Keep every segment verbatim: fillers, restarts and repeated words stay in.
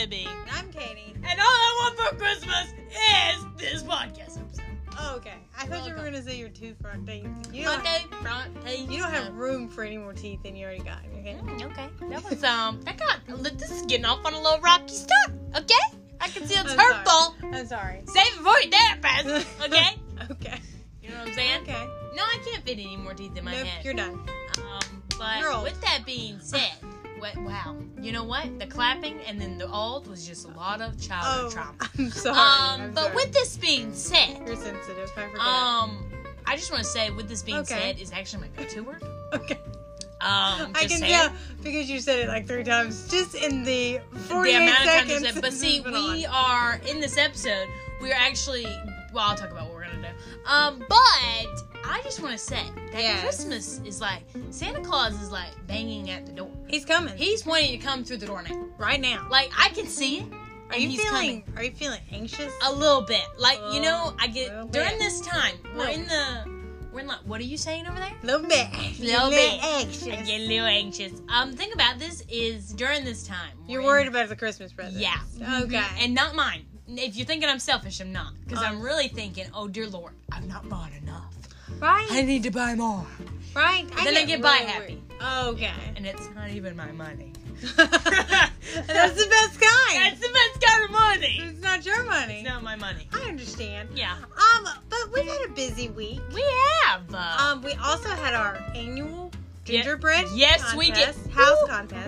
Libby. I'm Katie. And all I want for Christmas is this podcast episode. Oh, okay. I thought you were Welcome. going to say your two front teeth. You Front don't, have, teeth, front teeth. you don't have no. room for any more teeth than you already got in your head. Mm, okay. That was, um, that got, look, this is getting off on a little rocky start, okay? I can see it's I'm hurtful. Sorry. I'm sorry. Save it for your therapist, okay? Okay. You know what I'm saying? Okay. No, I can't fit any more teeth in my Nope, head. you're done. Um, but You're old. with that being said, what, wow, you know what? The clapping and then the old was just a lot of childhood Oh, trauma. I'm sorry. Um, I'm but sorry. with this being said, You're sensitive. I forget. um, I just want to say, with this being Okay. said, is actually my go-to word. okay. Um, I just can saying. tell because you said it like three times just in the The forty-eight amount of times seconds. I said, but see, it's been we on. are in this episode. We are actually. Well, I'll talk about what we're gonna do. Um, but I just want to say that Yes. Christmas is like Santa Claus is like banging at the door. He's coming. He's wanting to come through the door now. right now. Like I can see it. Are and you he's feeling? coming. Are you feeling anxious? A little bit. Like you Oh, know, I get little during bit. this time. We're No. in the. We're in like. What are you saying over there? little bit. Little bit. anxious. I get a little anxious. Um, think about this is during this time. You're we're worried in- about the Christmas presents. Yeah. Okay. Mhm. And not mine. If you're thinking I'm selfish, I'm not. Because Um, I'm really thinking, oh dear Lord, I've not bought enough. right. I need to buy more. right. then I get buy really happy. weird. Okay. And it's not even my money. That's the best kind. That's the best kind of money. It's not your money. It's not my money. I understand. Yeah. Um, but we've had a busy week. We have. Uh, Um, we also had our annual gingerbread Yes, contest, we did. house Woo. contest.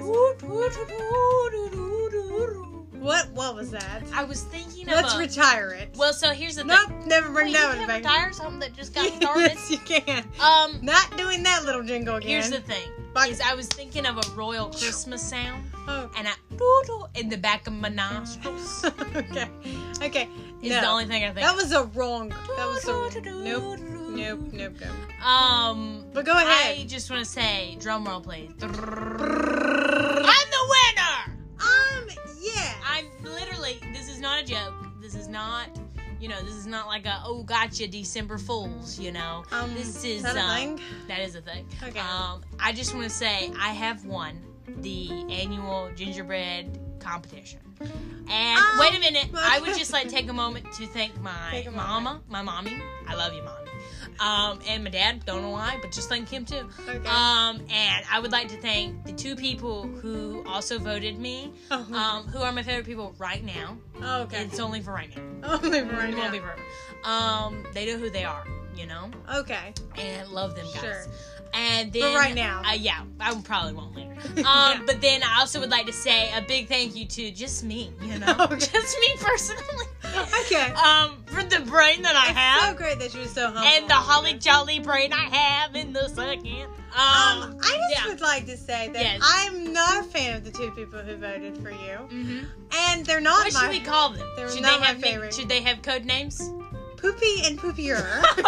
I What? What was that? was thinking Let's of a, retire it. Well, so here's the nope, thing. never bring Wait, that you one can't back. retire something that just got started? Yes, you can. Um, Not doing that little jingle again. here's the thing. Bye. Is I was thinking of a royal Christmas sound. Oh. And I doodle in the back of my nostrils okay. Okay. is no. the only thing I think. That was a wrong. That was a nope. Nope. Nope. Nope. Um, But go ahead. I just want to say, drum roll, please. I'm the winner. Um. Yeah. I'm literally. This is not a joke. This is not. You know, this is not like a oh gotcha December Fools. You know, Um, this is is that a um, thing? that is a thing. Okay. Um, I just want to say I have won the annual gingerbread competition. And Um, wait a minute, I would just like take a moment to thank my Take a moment. mama, my mommy. I love you, mommy. Um, and my dad, don't know why, but just thank him too. Okay. Um, and I would like to thank the two people who also voted me, Oh. um, who are my favorite people right now. Oh, okay. It's only for right now. Only for right It now. won't be forever. Um, they know who they are, you know? Okay. And love them guys. Sure. And then, But right now. uh, yeah, I probably won't later. Um, Yeah. but then I also would like to say a big thank you to just me, you know, Okay. just me personally. Okay. Um, for the brain that I It's have, so great that you're so humble. and the holly jolly brain I have in the second. Um, Um, I just yeah. would like to say that Yes. I'm not a fan of the two people who voted for you, Mhm. and they're not What my should we call them? they're Should not they my have na- favorite. Should they have code names? Poopy and Poopier.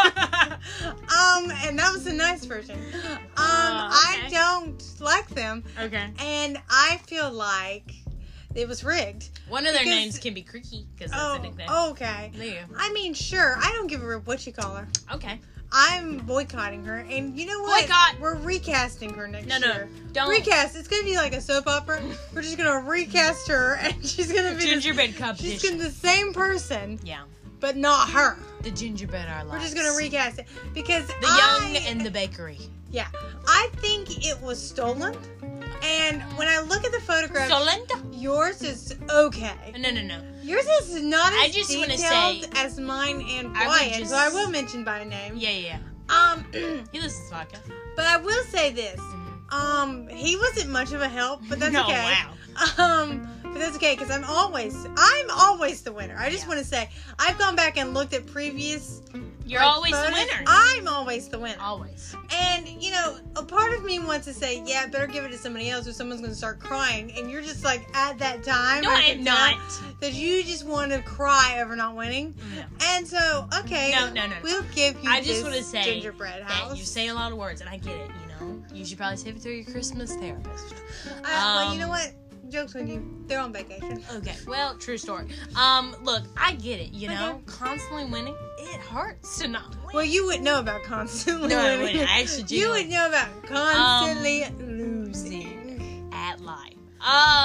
um, and that was a nice version. Um, Uh, I okay. don't like them, Okay. and I feel like it was rigged. One of their Because- names can be Creaky because that's Oh, a nickname. okay. There. I mean, sure, I don't give a rip what you call her. Okay. I'm boycotting her, and you know what? Boycott! We're recasting her next No, no, year. don't. Recast. It's gonna be like a soap opera. We're just gonna recast her, and she's gonna be Gingerbread the, competition. she's gonna be the same person, Yeah. but not her. The gingerbread are lives. We're just gonna recast it because The I, young and the bakery. yeah, I think it was stolen. And when I look at the photograph, Solenta? yours is okay. No, no, no. Yours is not as I just wanna detailed say- as mine and I would Wyatt, just- so I will mention by name. Yeah, yeah, Um, yeah. He listens to podcast. but I will say this. Mhm. Um, he wasn't much of a help, but that's No, okay. wow. Um, but that's okay because I'm always, I'm always the winner. I just Yeah. want to say, I've gone back and looked at previous. You're like, always the photos. winner. I'm always the winner. Always. And you know, a part of me wants to say, yeah, better give it to somebody else, or someone's going to start crying. And you're just like at that time. No, I I can am tell not. That you just want to cry over not winning. No. And so, okay, No, no, no. we'll give you I just this want to say gingerbread house. that you say a lot of words, and I get it, you know? You should probably save it through your Christmas therapist. Uh, well, you know Um, what? Joke's on you. They're on vacation. Okay, well, true story. Um, look, I get it, you know? Okay. Constantly winning, it hurts to not win. Well, you wouldn't know about constantly No, I winning. wouldn't. I actually You genuinely- would know about constantly losing. at life. Um,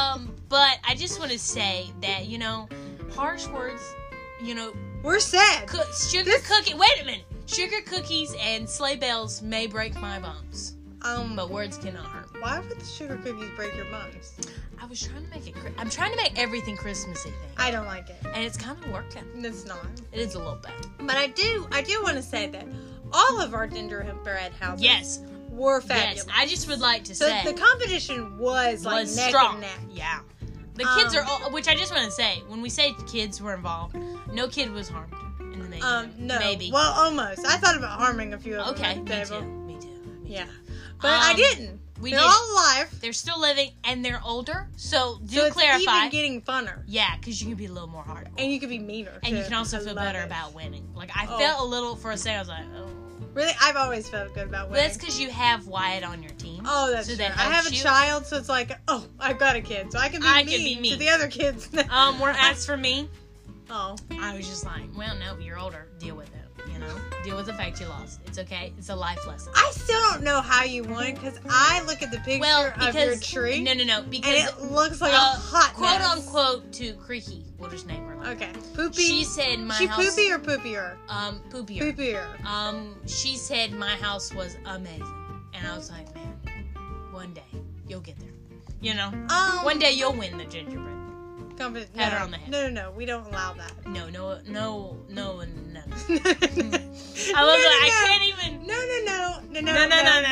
But I just want to say that, you know, harsh words, you know, We're sad. co- sugar This- cookie. Wait a minute. Sugar cookies and sleigh bells may break my bones, Um, but words cannot hurt. why would the sugar cookies break your bones? I was trying to make it. Chri- I'm trying to make everything Christmassy thing, I don't like it. and it's kind of working. It's not. It is a little bit. But I do, I do want to say that all of our gingerbread houses Yes, were yes. fabulous. I just would like to So say the competition was like was neck strong. and neck. Yeah. The kids Um, are all, which I just want to say, when we say kids were involved, no kid was harmed in the making. Um, no. Maybe. Well, almost. I thought about harming a few of okay, them me at the too. table. Me too. Me Yeah. too. But I Um, didn't. We They're did. all alive. They're still living, and they're older, so do so it's clarify. even getting funner. Yeah, because you can be a little more hard. And you could be meaner. And you too. can also I feel love better it. about winning. Like, I Oh. felt a little, for a second, I was like, oh. Really, I've always felt good about But winning. that's because you have Wyatt on your team. Oh, that's so true. that I have helps a you. child, so it's like, oh, I've got a kid, so I can be, I mean, can be to mean. the other kids. Um, where as for me, oh, I was just like, well, no, you're older. Deal with it. You know, deal with the fact you lost. It's okay. It's a life lesson. I still don't know how you won because I look at the picture Well, of because your tree no, no, no, and because it looks like uh, a hot quote mess. unquote to Creaky. We'll just name her. Like Okay, poopy. She said my she house. poopy or poopier? Um, poopier. Poopier. Um, she said my house was amazing, and I was like, man, one day you'll get there. You know, Um, one day you'll win the gingerbread. Company, Pat no, her on the head. No, no, no. We don't allow that. No, no, no, no, no. no, I love that. I can't even. No, no, no, no, no, No, no, no, no,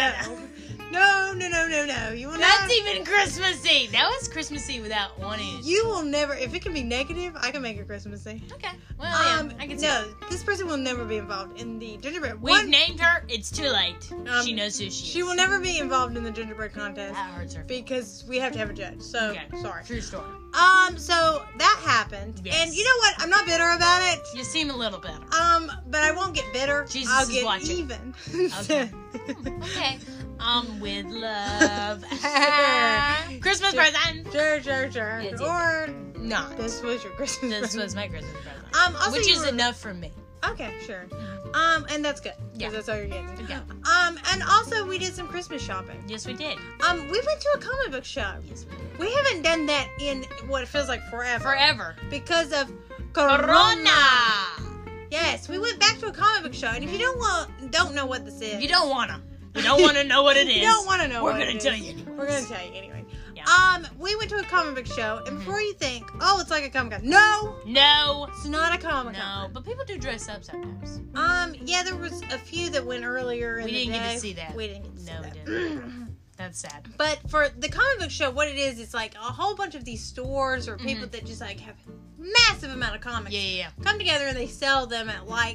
no, no, no, no, no. You will That's not. even Christmassy. That was Christmassy without wanting it. You will never. If it can be negative, I can make it Christmassy. Okay. Well, yeah, Um, I can see. no, this person will never be involved in the gingerbread. We've One, named her. It's too late. Um, she knows who she is. she will never be involved in the gingerbread contest That hurts her. because we have to have a judge. So Okay. sorry. True story. Um, so that happened, Yes. and you know what? I'm not bitter about it. You seem a little better. Um, but I won't get bitter. Jesus I'll is get watching. even. Okay. Okay. Um, with love. Christmas Sure. present. Sure, sure, sure. Yes, yes, or Not. this was your Christmas This present. was my Christmas present. Um, also Which you is were- enough for me. Okay, sure. Um, and that's good. 'Cause Yeah. that's all you're getting. Yeah. Um, and also we did some Christmas shopping. Yes, we did. Um, we went to a comic book shop. Yes, we did. We haven't done that in what feels like forever. Forever. Because of Corona. Corona. Yes, we went back to a comic book show, and if you don't want, don't know what this is, You don't wanna. You don't wanna know what it is. you don't want to know. We're what gonna it tell is. you anyway. We're gonna tell you anyway. Yeah. Um, we went to a comic book show, and Mhm. before you think, oh, it's like a comic con, no, No. it's not a comic No. con. But people do dress up sometimes. Um, yeah, there was a few that went earlier in We the didn't get to day. see that. We didn't get to see No, we that. didn't. That's sad. But for the comic book show, what it is, it's like a whole bunch of these stores or people that just like have massive amount of comics Mm-hmm. Yeah, yeah, come together and they sell them at like,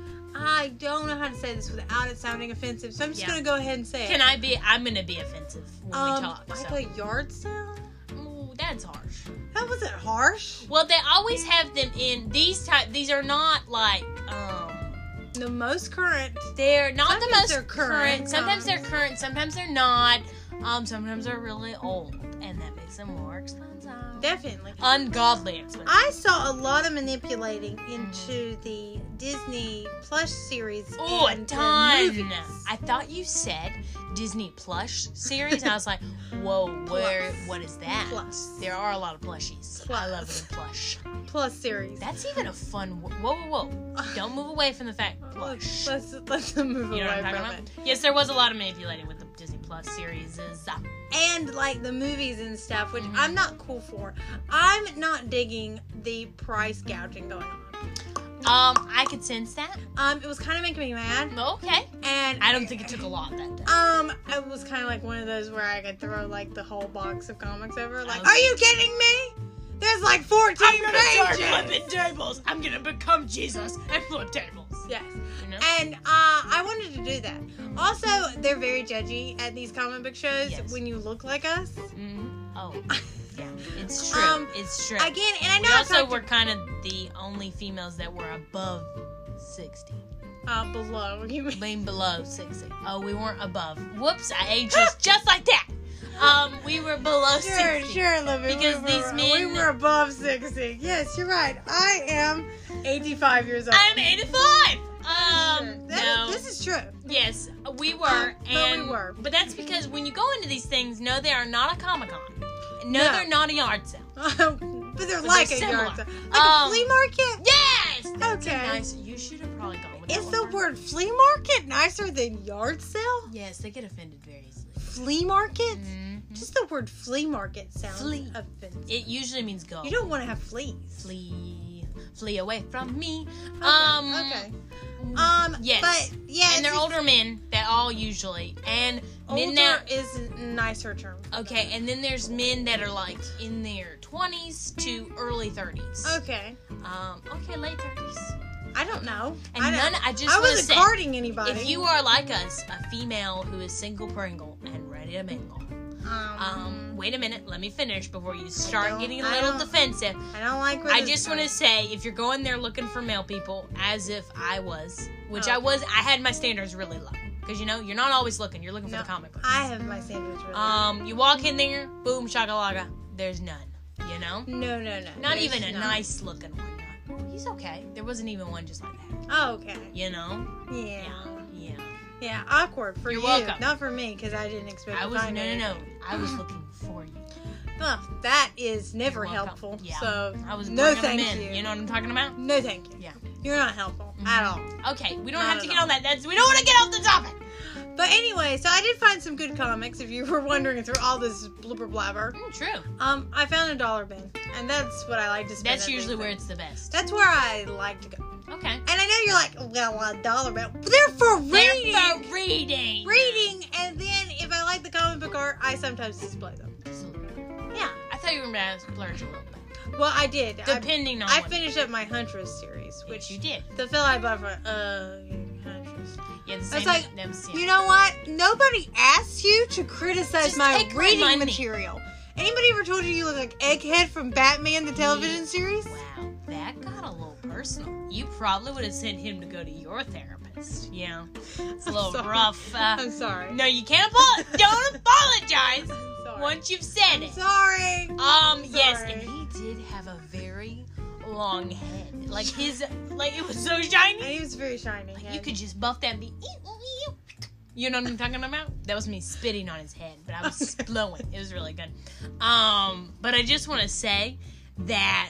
I don't know how to say this without it sounding offensive, so I'm just Yeah. gonna go ahead and say yeah. Can it. I be? I'm gonna be offensive when um, we talk. like So. a yard sale? Ooh, that's harsh. That wasn't harsh. Well, they always have them in these type. These are not like um. The most current. They're not Sometimes the most they're current. current, Sometimes um, they're current. Sometimes they're not. Um. Sometimes they're really old, and that makes them more expensive. Definitely. Ungodly expensive. I saw a lot of manipulating into the Disney Plush series. Oh, a and the ton. movies. I thought you said Disney Plush series, and I was like, whoa, where? Plus. What is that? Plus. There are a lot of plushies. I Plus. love it in plush. Plus series. That's even a fun. wo- Whoa, whoa, whoa! Don't move away from the fact plush. Let's, let's move You know what away I'm from talking it. about? Yes, there was a lot of manipulating with the Disney Plus series. Is uh, And like the movies and stuff, which Mhm. I'm not cool for. I'm not digging the price gouging going on. um, I could sense that. Um, it was kind of making me mad, Okay. and I don't think it took a lot that day. Um, it was kind of like one of those where I could throw like the whole box of comics over. Like, Okay. are you kidding me? There's like fourteen pages. tables. I'm gonna become Jesus and flip tables. Yes. You know? And uh, I wanted to do that. Also, they're very judgy at these comic book shows Yes. when you look like us. Mhm. Oh, yeah, it's true. Um, it's true. Again, and I know we I also talked were kind of the only females that were above sixty. to, uh, below. You mean? Being below sixty. Oh, we weren't above. Whoops, I aged just, just like that. Um, we were below Sure, sixty. sure, Libby. Because we were, these men- we were above sixty. Yes, you're right. I am eighty-five years old. I'm eighty-five. Um, That- no. This is true. Yes, we were, Um, but we and were. but that's because when you go into these things, no, they are not a Comic Con. No, No. they're not a yard sale. But they're But like they're a similar. yard sale. Like Um, a flea market? Yes! That's Okay. a nice. You should have probably gone with that Is one the first. word flea market nicer than yard sale? Yes, they get offended very easily. Flea market? Mhm. Just the word flea market sounds Flea. offensive. It usually means go. You don't want to have fleas. flee, flee away from me. Okay, Um. okay. Um, Yes. but yeah, And they're it's- older men that all usually and men Older that is a nicer term. okay, and then there's men that are like in their twenties to early thirties. Okay. Um. Okay, late thirties. I don't know. And I don't, none. I just I want to wasn't say, carding anybody. if you are like us, a female who is single Pringle and ready to mingle. um, Um. Wait a minute. Let me finish before you start don't- getting a I little don't- defensive. I don't like. Where I this just want to goes. say, if you're going there looking for male people, as if I was, which I Okay. was, I had my standards really low. Because, you know, you're not always looking. You're looking for No, the comic book. I have my standards really. Um, you walk in there, boom, shakalaka, there's none. You know? no, no, no. Not there's even a none. nice looking one. No. He's okay. There wasn't even one just like that. Oh, okay. You know? Yeah. Yeah. Yeah. Awkward for You're you, welcome. not for me, because I didn't expect. I to was, no, find no, no. anything. I was looking for you. Well, that is never You're welcome. helpful. Yeah. So I was no, bringing thank them in. you. You know what I'm talking about? No, thank you. Yeah. You're not helpful at all. Okay, we don't Not have to at get all. on that. That's we don't want to get off the topic. But anyway, so I did find some good comics. If you were wondering through all this blubber blabber, Mm, true. um, I found a dollar bin, and that's what I like to spend. That's at usually things where at. it's the best. That's where I like to go. Okay. And I know you're like, well, a dollar bin. They're for reading. They're for reading. Reading, and then if I like the comic book art, I sometimes display them. Yeah. I thought you were going to splurge a little bit. Well, I did. I, Depending on I what- finished up my Huntress series, which which you did. the fella I bought for uh Huntress. Yeah, the I same. was like, that was the same. You know what? Nobody asked you to criticize Just my take my reading money. material. Anybody ever told you you look like Egghead from Batman the television Yeah. series? Wow, that got a little personal. You probably would have sent him to go to your therapist. Yeah, it's a I'm little sorry. rough. Uh, I'm sorry. no, you can't apologize. Don't apologize I'm sorry. once you've said I'm it. sorry. Um, yes, Sorry. and he did have a very long head. Like his, like it was so shiny. And he was very shiny. Like yeah. you could just buff that and be. You know what I'm talking about? That was me spitting on his head, but I was Okay. blowing. It was really good. Um, but I just want to say that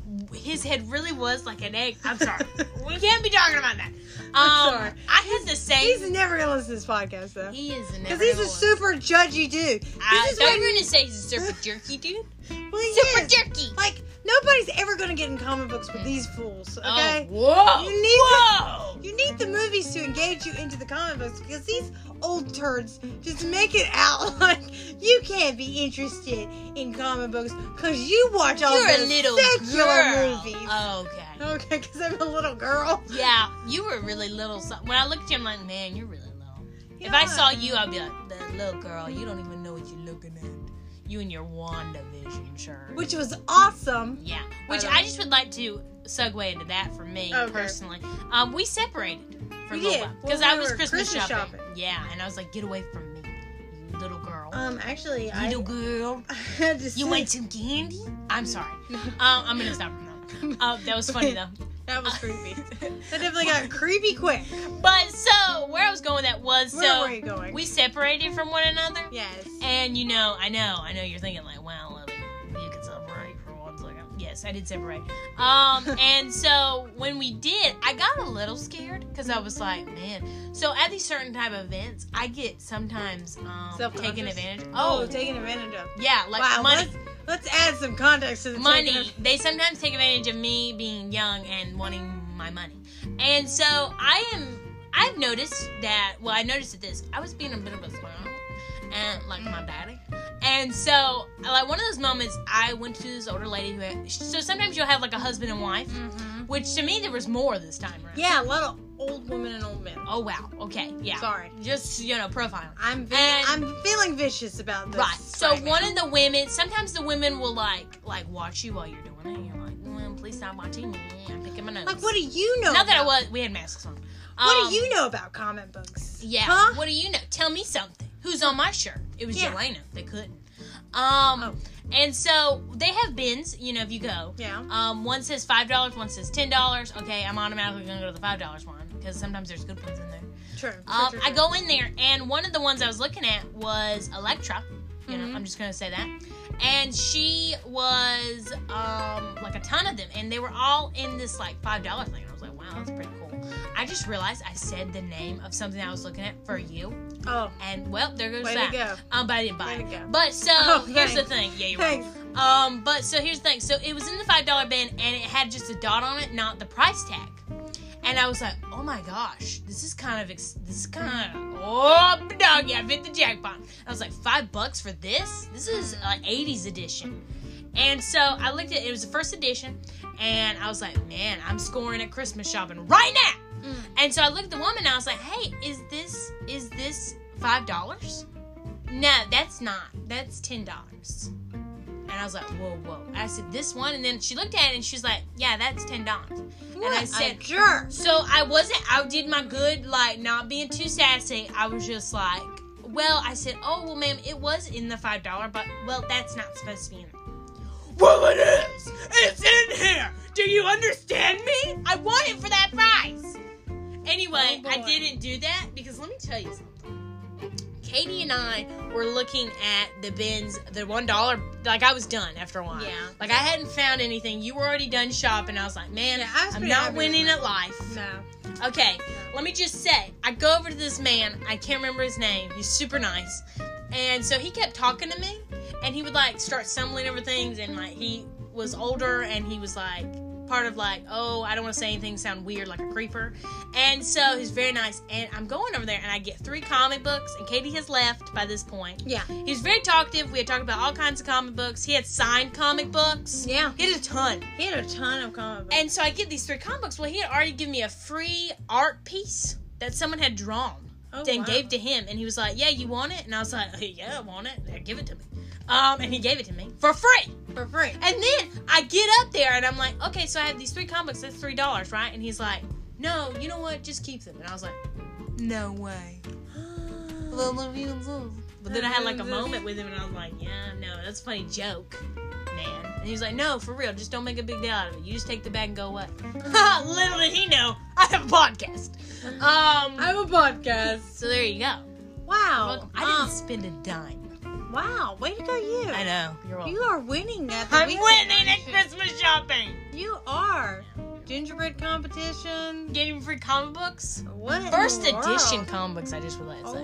his head really was like an egg. I'm sorry. We can't be talking about that. Um, I'm sorry. I had the same. He's never gonna listen to this podcast though. He is Because never. he's a gonna- super judgy dude. I This is thought when you were gonna say he's a super jerky dude. well, he Super is. jerky. Like nobody's ever gonna get in comic books with these fools. Okay. Oh, whoa! You need whoa! You need the movies to engage you into the comic books because these old turds just make it out like you can't be interested in comic books because you watch all You're a those little secular girl. movies. Okay. Okay, because I'm a little girl. Yeah, you were really little. So- when I looked at you, I'm like, man, you're really little. If I Yeah. saw you, I'd be like, that little girl, you don't even know what you're looking at. You and your WandaVision shirt. Which was awesome. Yeah. Which the I way. just would like to segue into that for me Okay. personally. Um, we separated for a We little did. while because Well, I we was were Christmas, Christmas shopping. shopping. Yeah, and I was like, get away from me, you little girl. Um, actually, little I, girl. I had to You say, want some candy? I'm sorry. Um, I'm gonna stop from that. Um, that was funny though. that was creepy. That definitely got creepy quick. But so where I was going with that was Where so were you going? we separated from one another. Yes. And you know, I know, I know you're thinking like, wow, Lily, you could separate for one second. Yes, I did separate. Um, and so when we did, I got a little scared because I was like, man. So at these certain type of events, I get sometimes um, Self-conscious? taken advantage. Oh, Oh, taking advantage of. yeah, like wow, money. Let's, let's add some context to the money. taking of- They sometimes take advantage of me being young and wanting my money. And so I am. I've noticed that. Well, I noticed that this. I was being a bit of a snob, and like my daddy. And so, like one of those moments, I went to this older lady who. Had, so sometimes you'll have like a husband and wife, Mhm. which to me there was more this time around. Yeah, a lot of old women and old men. Oh wow. Okay. Yeah. Sorry. Just you know, profiling. I'm ve- And- I'm feeling vicious about this. Right. So right one now. of the women, sometimes the women will like like watch you while you're doing it. And you're like, well, please stop watching me. I'm picking my nose. like, what do you know? Not that I about- was. We had masks on. What Um, do you know about comic books? Yeah. Huh? What do you know? Tell me something. Who's on my shirt? It was Yeah. Jelena. They couldn't. Um, Oh. and so they have bins. You know, if you go, Yeah. um, one says five dollars, one says ten dollars. Okay, I'm automatically gonna go to the five dollars one because sometimes there's good ones in there. True. true, Um, true, I true. go in there, and one of the ones I was looking at was Electra. You know, Mhm. I'm just gonna say that. And she was, um, like a ton of them. And they were all in this, like, five dollar thing. I was like, wow, that's pretty cool. I just realized I said the name of something I was looking at for you. Oh. And, well, there goes Way that. to go. Um, but I didn't buy Way it. to go. But, so, Oh, here's the thanks. thing. Yeah, you're Thanks. right. Um, but, so, here's the thing. So, it was in the five dollar bin, and it had just a dot on it, not the price tag. And I was like, oh my gosh, this is kind of, ex- this is kind of, oh, doggy, I hit the jackpot. I was like, five bucks for this? This is an eighties edition. And so I looked at it, it was the first edition, and I was like, man, I'm scoring at Christmas shopping right now. Mm. And so I looked at the woman, and I was like, hey, is this, is this five dollars? No, that's not. That's ten dollars. And I was like, whoa, whoa. I said, this one? And then she looked at it, and she's like, yeah, that's ten dollars. And I said, sure. So I wasn't, I did my good, like, not being too sassy. I was just like, well, I said, oh, well, ma'am, it was in the five dollar, but, well, that's not supposed to be in it. Well, it is. It's in here. Do you understand me? I want it for that price. Anyway, Oh, I boy. didn't do that because let me tell you something. Katie and I were looking at the bins, the one dollar. Like I was done after a while. Yeah. Like I hadn't found anything. You were already done shopping. I was like, man, Yeah, I was I'm pretty not happy winning with at life. No. Okay, let me just say, I go over to this man. I can't remember his name. He's super nice, and so he kept talking to me, and he would like start stumbling over things, and like he was older, and he was like part of like, oh, I don't want to say anything sound weird like a creeper. And so he's very nice, and I'm going over there, and I get three comic books, and Katie has left by this point. Yeah. He was very talkative. We had talked about all kinds of comic books. He had signed comic books. Yeah. He had a ton. He had a ton of comic books. And so I get these three comic books. Well, he had already given me a free art piece that someone had drawn. Oh, Then wow. gave to him, and he was like, yeah, you want it? And I was like, hey, yeah, I want it. Yeah, give it to me. Um, and he gave it to me for free. For free. And then I get up there, and I'm like, okay, so I have these three comic books. That's three dollars, right? And he's like, no, you know what? Just keep them. And I was like, no way. But then I had like a moment with him, and I was like, yeah, no, that's a funny joke, man. And he was like, no, for real, just don't make a big deal out of it. You just take the bag and go away. Little did he know, I have a podcast. Um, I have a podcast. so there you go. Wow. I didn't Um, spend a dime. wow. Way to go, you. I know. You're welcome. You are winning at the I'm weekend winning at edition. Christmas shopping. You are. Gingerbread competition. Getting free comic books. What? in First the edition world? comic books, I just realized Oh, that.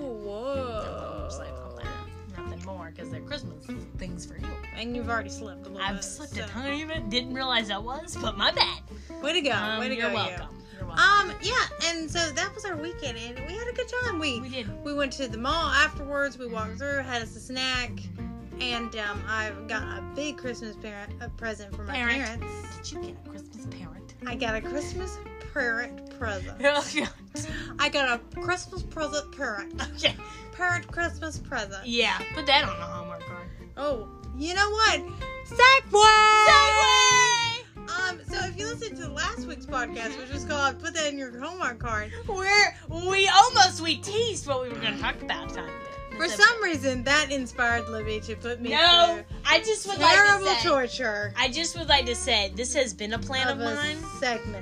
whoa. Just like, oh, nah, nothing more, because they're Christmas things for you. And you've already slipped a little I've bit. slipped so. a tiny bit. Didn't realize I was, but my bad. Way to go. Um, Way to you're go, welcome. you. You're welcome. Um, yeah, and so that was our weekend, and we had a good time. We we did. we went to the mall afterwards. We walked Mhm. through, had us a snack, and um, I got a big Christmas parent a present for my Parent. parents. Did you get a Christmas parent? I got a Christmas parent present. Okay. I got a Christmas present parent. Okay. Parent Christmas present. Yeah, put that on the Hallmark card. Oh, you know what? Segway! Segway! Um, so if you listen to last week's podcast, which was called "Put That in Your Homework Card," We're we almost we teased what we were going to talk about. Time for some reason that inspired Libby to put me no, I just would through terrible like to say. torture I just would like to say this has been a plan of, of a mine. segment.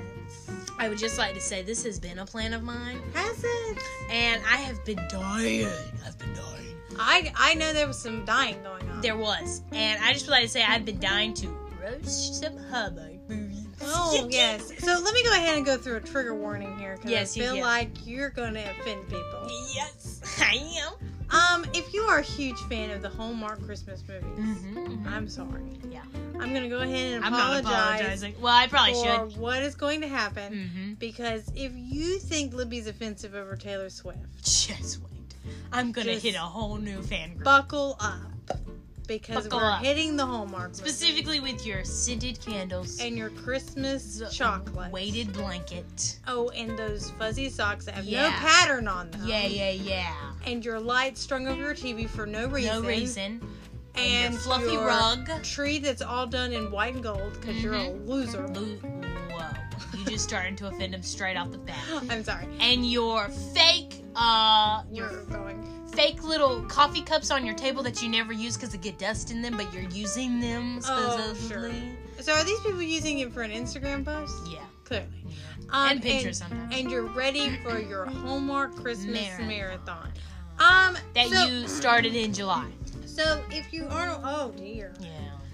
I would just like to say this has been a plan of mine, Has it? and I have been dying. I've been dying. I I know there was some dying going on. There was, and I just would like to say I've been dying to roast some Hallmark movies. Oh yes. So let me go ahead and go through a trigger warning here because Yes, I you feel can. like you're going to offend people. Yes, I am. Um, if you are a huge fan of the Hallmark Christmas movies, Mm-hmm. I'm sorry. Yeah. I'm gonna go ahead and I'm not apologize apologizing. Well, I probably for should. what is going to happen. Mm-hmm. Because if you think Libby's offensive over Taylor Swift, Just wait. I'm gonna Just hit a whole new fan group. buckle up. Because Buckle we're up. hitting the Hallmark movies. Specifically with your scented candles. And your Christmas the chocolate. Weighted blanket. Oh, and those fuzzy socks that have no Yeah. pattern on them. Yeah, yeah, yeah. And your lights strung over your T V for no reason. No reason. And, your fluffy your rug. tree that's all done in white and gold because you're a Mhm. loser. Lo- Whoa. You just started to offend him straight off the bat. I'm sorry. And your fake, uh, your You're going. fake little coffee cups on your table that you never use because they get dust in them, but you're using them Oh, supposedly. sure. So are these people using it for an Instagram post? Yeah. Clearly. yeah. Um, and pictures sometimes. And you're ready for your Hallmark Christmas Marathon. marathon. Um, that so, you started in July. So if you aren't, oh dear. Yeah.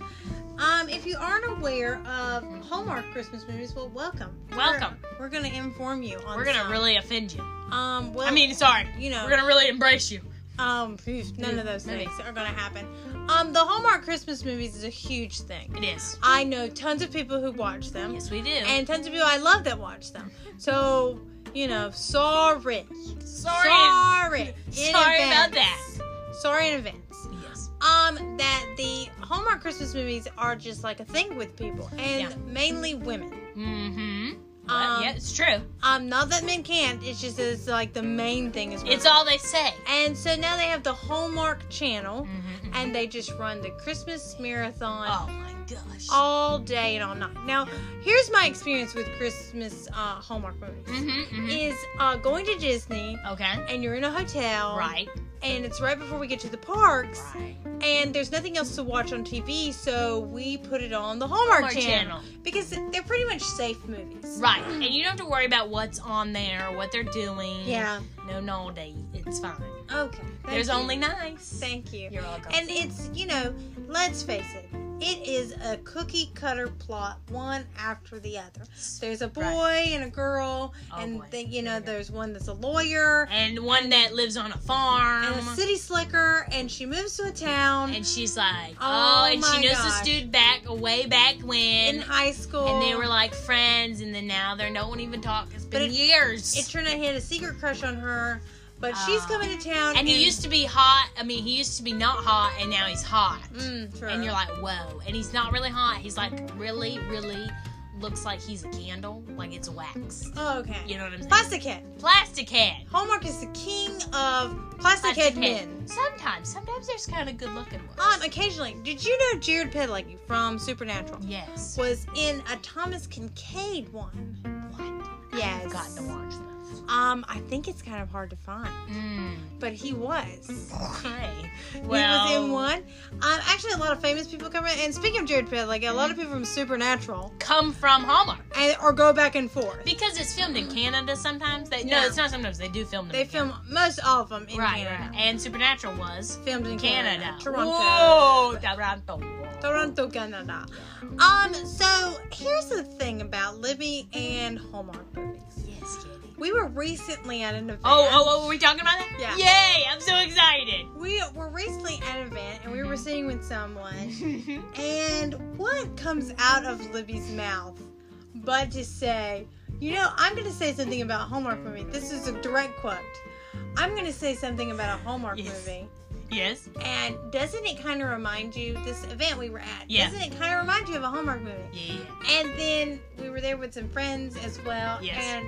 Um, if you aren't aware of Hallmark Christmas movies, well, welcome. Welcome. We're, we're going to inform you on We're gonna some. really offend you. Um, well, I mean, sorry. you know, We're gonna really embrace you. um, phew, none of those Maybe. things are going to happen. Um, the Hallmark Christmas movies is a huge thing. It is. I know tons of people who watch them, Yes, we do. and tons of people I love that watch them. So, you know, sorry. sorry. Sorry. In Sorry about advance. that. Sorry in advance. Yes. Um, that the Hallmark Christmas movies are just like a thing with people, and Yeah. mainly women. Mm-hmm. Um, yeah, it's true. Um, not that men can't. It's just that it's like the main thing is women. It's all they say. And so now they have the Hallmark Channel, Mm-hmm. and they just run the Christmas marathon Oh my gosh. all day and all night. Now, here's my experience with Christmas uh, Hallmark movies: Mm-hmm, mm-hmm. is uh, going to Disney, Okay. and you're in a hotel, Right. and it's right before we get to the parks. Right. And there's nothing else to watch on T V, so we put it on the Hallmark, Hallmark channel. Channel. Because they're pretty much safe movies. Right. And you don't have to worry about what's on there or what they're doing. Yeah. No naughty. It's fine. Okay. thank There's you. only nice. Thank you. You're welcome. And it's, you know, let's face it, it is a cookie cutter plot, one after the other. There's a boy Right. and a girl, Oh, and boy. then, you know, Here we go. there's one that's a lawyer, And one that lives on a farm. and a city slicker, and she moves to a town And she's like, Oh oh, and my she knows gosh. this dude back way back in when. high school. And they were like friends, and then now they don't even talk. It's But been it- years. It turned out he had a secret crush on her, but she's Ah. coming to town. and he used to be hot. I mean, he used to be not hot, and now he's hot. Mm, true. And you're like, whoa. And he's not really hot. He's like really, really looks like he's a candle. Like it's wax. oh, okay. You know what I'm saying? Plastic head. Plastic head. Hallmark is the king of plastic, head men. Sometimes. Sometimes there's kind of good looking ones. Um, occasionally. Did you know Jared Padalecki from Supernatural yes. was in a Thomas Kincaid one? What? Yes. I've gotten to watch those. Um, I think it's kind of hard to find, Mm. but he was. Okay. he Well, was in one. Um, actually, a lot of famous people come in. And speaking of Jared Padalecki, a lot of people from Supernatural come from Hallmark. and or go back and forth. Because it's filmed in Canada sometimes. They, Yeah. No, it's not sometimes. They do film them They in film most all of them in Right, Canada. right. And Supernatural was Filmed in Canada, Canada. Toronto. Whoa, Toronto. Toronto, Canada. Um, so here's the thing about Libby and Hallmark movies. Yes, Kitty. We were recently at an event. Oh, oh, oh, were we talking about that? Yeah. Yay, I'm so excited. We were recently at an event and we were Mhm. sitting with someone, and what comes out of Libby's mouth but to say, you know, I'm going to say something about a Hallmark movie. This is a direct quote. I'm going to say something about a Hallmark Yes. movie. Yes. And doesn't it kind of remind you, this event we were at, Yeah. doesn't it kind of remind you of a Hallmark movie? Yeah. And then we were there with some friends as well, Yes. and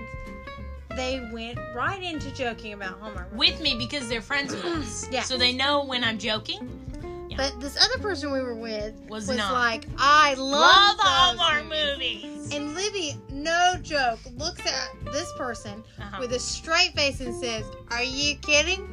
they went right into joking about Hallmark movies. With me because they're friends with us. Yeah. So they know when I'm joking. But this other person we were with Was was, not. like, I love, Love those Hallmark movies. movies. And Libby, no joke, looks at this person Uh-huh. with a straight face and says, "Are you kidding?"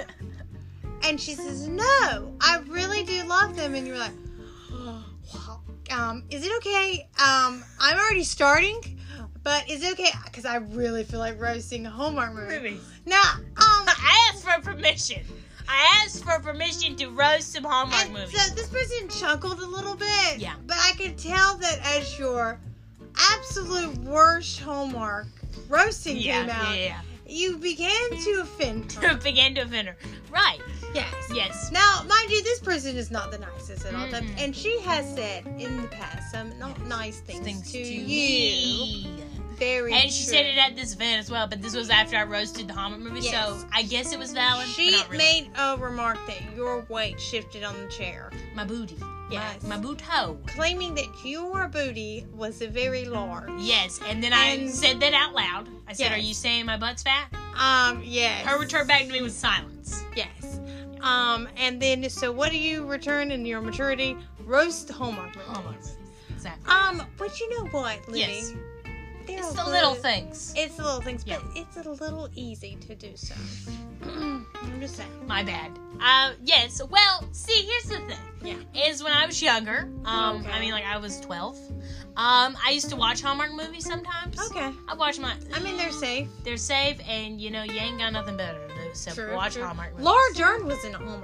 And she says, "No, I really do love them." And you're like, oh, wow. Um, is it okay? Um, I'm already starting, but is it okay? Because I really feel like roasting a Hallmark movie. Movies. Now, um, I asked for permission. I asked for permission to roast some Hallmark and movies. so this person chuckled a little bit. Yeah. But I could tell that as your absolute worst Hallmark roasting yeah, came out, yeah, yeah. you began to offend To her. begin to offend her. Right. Yes. Yes. Now, mind you, this person is not the nicest at all times, Mm-mm. and she has said in the past some not nice things, Things to, to you. me. Very And she true. said it at this event as well, but this was after I roasted the Hallmark movie, Yes. so I guess it was valid. She but not really. made a remark that your weight shifted on the chair, my booty. Yes. My, my boot hoe. claiming that your booty was very large. Yes, and then I And- said that out loud. I said, Yes. "Are you saying my butt's fat?" Um, yes. Her return back to me was silence. Yes. Um, and then, so what do you return in your maturity? Roast Hallmark movies. Hallmark movies. Exactly. Um, but you know what, Libby? Yes. They're It's a the little little- things. It's the little things, Yeah. but it's a little easy to do so. I'm just saying. My bad. Uh, yes. Well, see, here's the thing. Yeah. Is when I was younger. Um, Okay. I mean, like I was twelve. Um, I used to watch Hallmark movies sometimes. Okay. I watch my. I mean, they're safe. They're safe, and you know, you ain't got nothing better to do except True, watch true. Hallmark movies. Laura Dern was in a Hallmark movie.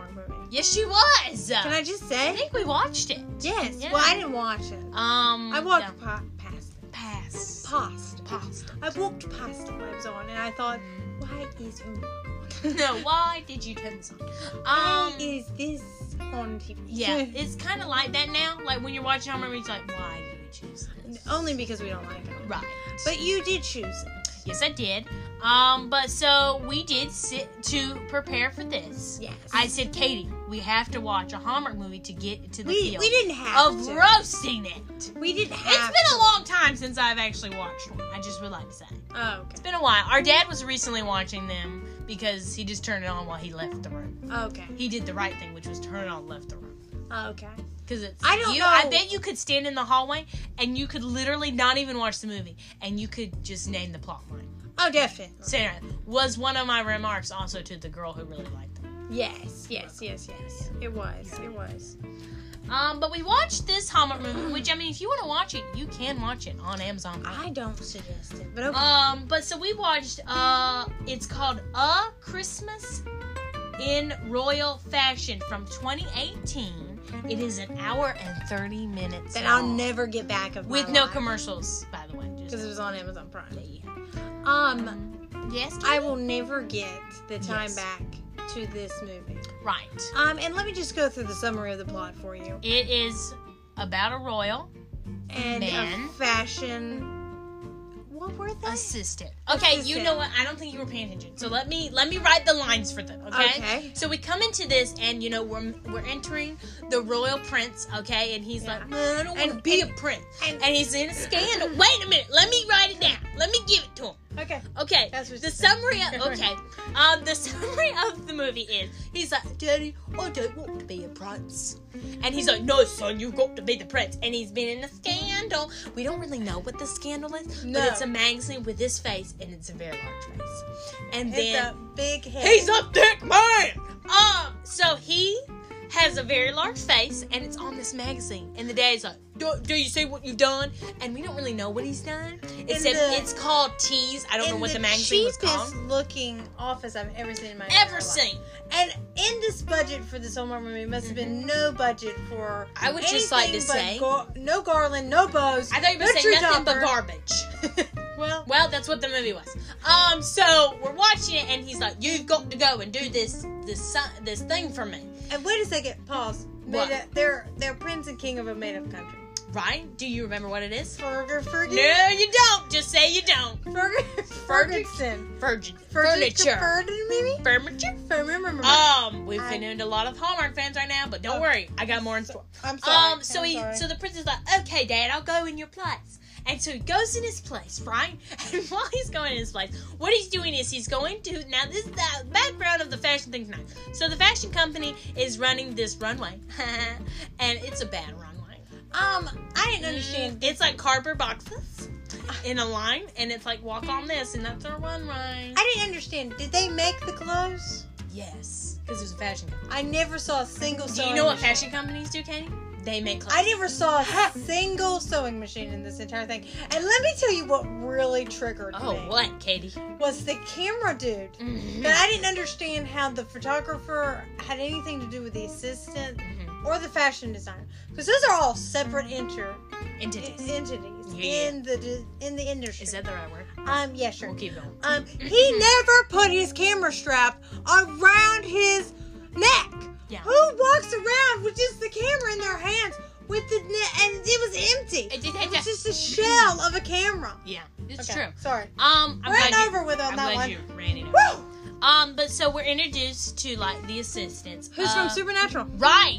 Yes, she was. Can I just I say? think we watched it. Yes. Yeah. Well, I didn't watch it. Um, I walked no. pa- past it. Past. Past. Past. I walked past it when it was on, and I thought, why is homework on? No, why did you turn this on? Why Um, is this on T V? yeah, it's kind of like that now. Like when you're watching Hallmark movies, like, why did we choose this? Only because we don't like it. Right. But you did choose it. Yes, I did. Um, but so we did sit to prepare for this. Yes. I said, Katie, we have to watch a Hallmark movie to get to the we, feel we didn't have of to. roasting it. We didn't It's have been a long time since I've actually watched one. I just would like to say. Oh, okay. It's been a while. Our dad was recently watching them because he just turned it on while he left the room. Okay. He did the right thing, which was turn it on and left the room. Okay. Because it's I don't you, know. I bet you could stand in the hallway and you could literally not even watch the movie and you could just name the plot line. Oh, definitely. Sarah was one of my remarks also to the girl who really liked them. Yes, yes, yes, yes. It was. It was. Um, but we watched this Hallmark movie, which I mean, if you want to watch it, you can watch it on Amazon Prime. I don't suggest it, but okay. Um, but so we watched. Uh, it's called A Christmas in Royal Fashion from twenty eighteen. It is an hour and thirty minutes. That I'll long. never get back of my With no life. commercials, by the way. Because it was on Amazon Prime. Yeah. Um, Yes. I will never get the time Yes. back to this movie. Right. Um, and let me just go through the summary of the plot for you. It is about a royal And Man. a fashion. What were they? assistant. Okay, you Assistant. know what? I don't think you were paying attention. So let me let me write the lines for them. Okay. Okay. So we come into this, and you know we're we're entering the royal prince. Okay, and he's Yeah. like, man, I don't want to And- be and- a prince. and- And, he's in a scandal. Wait a minute. Let me write it down. Let me give it to him. Okay. Okay. That's what the she said. summary. Of, okay. Um, the summary of the movie is he's like, Daddy, I don't want to be a prince. And he's like, no, son, you've got to be the prince. And he's been in a scandal. We don't really know what the scandal is, No. but it's a magazine with his face, and it's a very large face. And It's then a big head. he's a thick man. Um, so he has a very large face, and it's on this magazine. And the dad's like, do, do you see what you've done? And we don't really know what he's done. It In said the- it's called Tease. I don't know in what the, magazine was cheapest called. looking office I've ever seen in my Ever entire life. seen. And in this budget for this Hallmark movie, must have been no budget for. I would just like to anything but say- gar- no garland, no bows. I thought you were no saying tree nothing but topper. garbage. Well, Well, that's what the movie was. Um, so we're watching it, and he's like, "You've got to go and do this, this, si- this thing for me." and wait a second, pause. Made What? up, they're they're prince and king of a made up country. Right? Do you remember what it is? Ferger, Fergie. No, you don't. Just say you don't. Ferger, Ferguson. Virgin Furniture. furniture, maybe. furniture. Remember. Um, we've I- been into a lot of Hallmark fans right now, but don't Oh. worry, I got more in store. I'm sorry. Um, so I'm he, sorry. so the prince is like, "Okay, Dad, I'll go in your place." And so he goes in his place, right? And while he's going in his place, what he's doing is he's going to, now this is the background of the fashion thing's nice. So the fashion company is running this runway, and it's a bad runway. um, I didn't understand. It's like cardboard boxes in a line, and it's like, walk on this, and that's our runway. I didn't understand. Did they make the clothes? Yes, because it's a fashion company. I never saw a single. Do sewing you know what machine. fashion companies do, Katie? They make clothes. I never saw a single sewing machine in this entire thing. And let me tell you what really triggered Oh, me. what, Katie? Was the camera dude. Mhm. But I didn't understand how the photographer had anything to do with the assistant Mhm. or the fashion designer. Because those are all separate inter- Entities. entities Yeah. in the di- in the industry. Is that the right word? Um, yeah, sure. We'll keep going. Um, he never put his camera strap around his neck. Yeah. Who walks around with just the camera in their hands with the net and it was empty? It did- It was just a shell of a camera. Yeah, it's Okay, true. Sorry. Um, I'm Ran glad over you, with on I'm that glad one. you ran it over. Woo! Um, but so we're introduced to like the assistants. Who's Uh, from Supernatural? Right.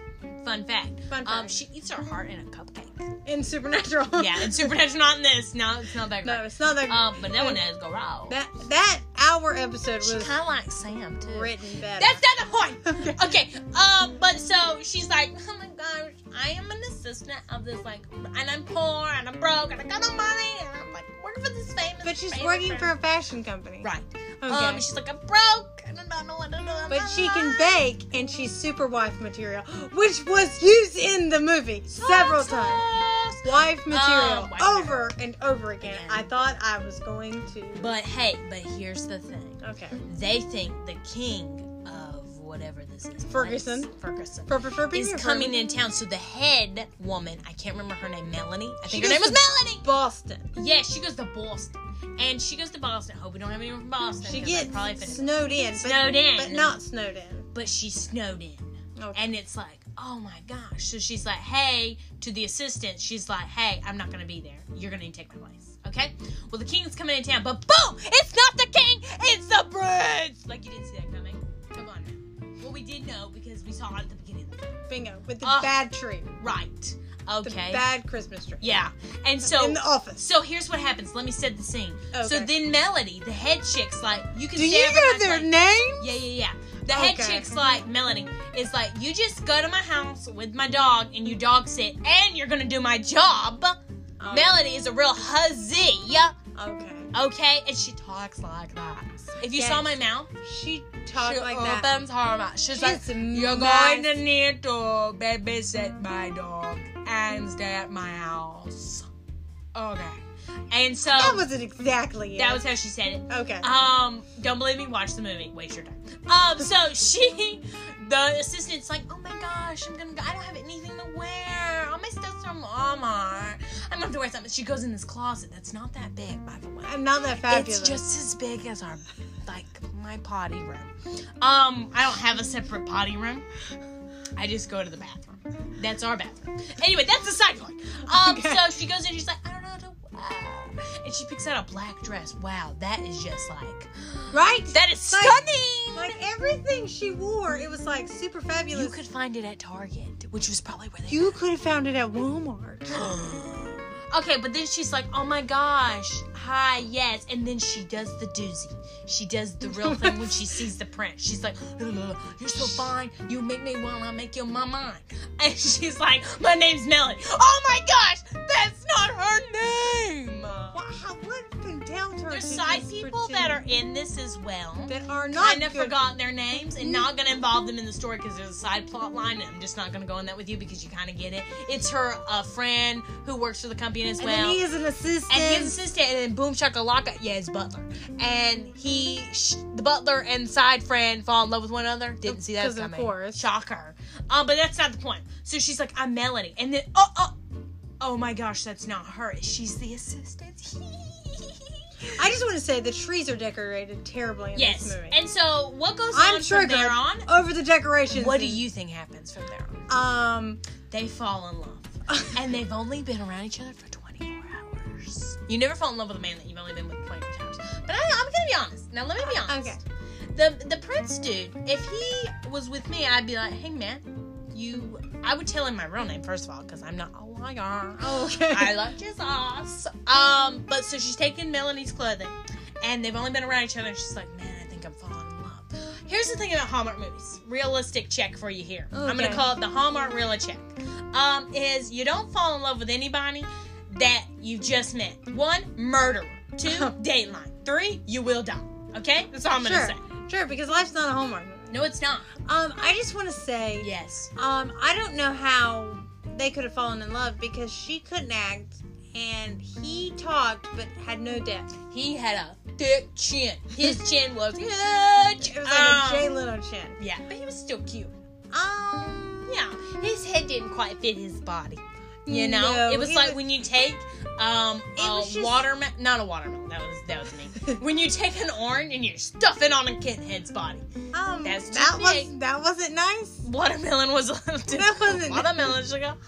Fun fact. Fun Um, fact. she eats her heart in a cupcake. In Supernatural. Yeah, and Supernatural not in this. No, it's not that great. No, it's not that. Um, but that one does go raw. that that hour episode She was kind of like Sam too. written better. That's not the point. Okay. Okay. Um, but so she's like, oh my gosh, I am an assistant of this like, and I'm poor and I'm broke and I got no money and I'm like working for this famous. But she's famous working for brand. a fashion company. Right. Okay. Um, she's like, I'm broke and I don't know what to do. But she can bake, and she's super wife material, which was used in the movie several times. Wife material, Oh, wife over and over again. Again. I thought I was going to. But hey, but here's the thing. Okay. They think the king of whatever this is. Ferguson. Ferguson. For, for, for is coming in town. So the head woman, I can't remember her name, Melanie. I think She her name goes was to Melanie. Boston. Yeah, she goes to Boston. And she goes to Boston. Hope we don't have anyone from Boston. She 'cause I gets probably finished- snowed in. Snowed but, in. But not snowed in. But she's snowed in. Okay. And it's like, oh my gosh. So she's like, hey, to the assistant, she's like, hey, I'm not going to be there. You're going to take my place. Okay? Well, the king's coming in town, but boom! It's not the king! It's the prince! Like, you didn't see that coming. Come on now. Well, we did know because we saw it at the beginning of the film. Bingo. With the Uh, bad tree. Right. The Okay. bad Christmas tree. Yeah. And so... In the office. So here's what happens. Let me set the scene. Okay. So then Melody, the head chick's like, you can Do stay you over know my their place. names? Yeah, yeah, yeah. The head Okay. chick's like, Melanie, is like, you just go to my house with my dog and you dog sit and you're gonna do my job. Oh. Melody is a real hussy. Okay. Okay? And she talks like that. If you Yes. saw my mouth, She talked she like that. opens her mouth. She's like, She's you're nice. going to need to babysit my dog and stay at my house. Okay. And so... That wasn't exactly it. That was how she said it. Okay. Um, don't believe me? Watch the movie. Waste your time. Um, so she, the assistant's like, oh my gosh, I'm gonna go. I don't have anything to wear. All my stuff's from Walmart. I'm gonna have to wear something. She goes in this closet that's not that big, by the way. I'm not that fabulous. It's just as big as our, like, my potty room. Um, I don't have a separate potty room. I just go to the bathroom. That's our bathroom. Anyway, that's the side point. Um, Okay. so she goes in, she's like, I don't know how to wear. And she picks out a black dress. Wow, that is just like, Right? that is Like- stunning. Like everything she wore, it was like super fabulous. You could find it at Target, which was probably where they You could have found it at Walmart. Okay, but then she's like, oh my gosh, hi, yes. And then she does the doozy. She does the real thing when she sees the print. She's like, you're so fine. You make me want to make you my mind. And she's like, my name's Melody. Oh my gosh, that's not her name. What, how, what compelled her There's to side just people pretend that are in this as well. that are not Kind of good. forgotten their names and not going to involve them in the story because there's a side plot line and I'm just not going to go in that with you because you kind of get it. It's her uh, friend who works for the company as And well. then he is an assistant. And his assistant, and then boom shakalaka, yeah, his butler. And he, sh- the butler and side friend fall in love with one another. Didn't see that 'Cause of coming. course. Shocker. Um, but that's not the point. So she's like, I'm Melanie. And then, oh, oh, oh my gosh, that's not her. She's the assistant. I just want to say the trees are decorated terribly in Yes. this movie. And so what goes I'm on from triggered there on? over the decorations. What do you think happens from there on? Um, They fall in love. And they've only been around each other for twenty-four hours. You never fall in love with a man that you've only been with twenty-four hours. But I, I'm going to be honest. Now, let me be honest. Okay. The the prince dude, if he was with me, I'd be like, hey, man, you... I would tell him my real name, first of all, because I'm not a liar. okay. I love Jesus. Um, but so she's taking Melanie's clothing, and they've only been around each other, and she's like, man, I think I'm falling in love. Here's the thing about Hallmark movies. Realistic check for you here. I'm going Okay. to call it the Hallmark Real check. Um, is you don't fall in love with anybody that you've just met. One, murderer. Two, dateline. Three, you will die. Okay? That's all I'm going to sure. say. Sure, because life's not a Hallmark movie. No, it's not. Um, I just want to say, Yes. um, I don't know how they could have fallen in love because she couldn't act and he talked but had no depth. He had a thick chin. His chin was huge. It was like Um, a Jay Leno chin. Yeah, but he was still cute. Um, Yeah, his head didn't quite fit his body. You know, No, it was he like was- when you take um It a was just- watermelon, not a watermelon. That was that was me. When you take an orange and you stuff it on a kid head's body. um, That's too that big. was that wasn't nice. Watermelon was a little too. That wasn't- Watermelon's like a.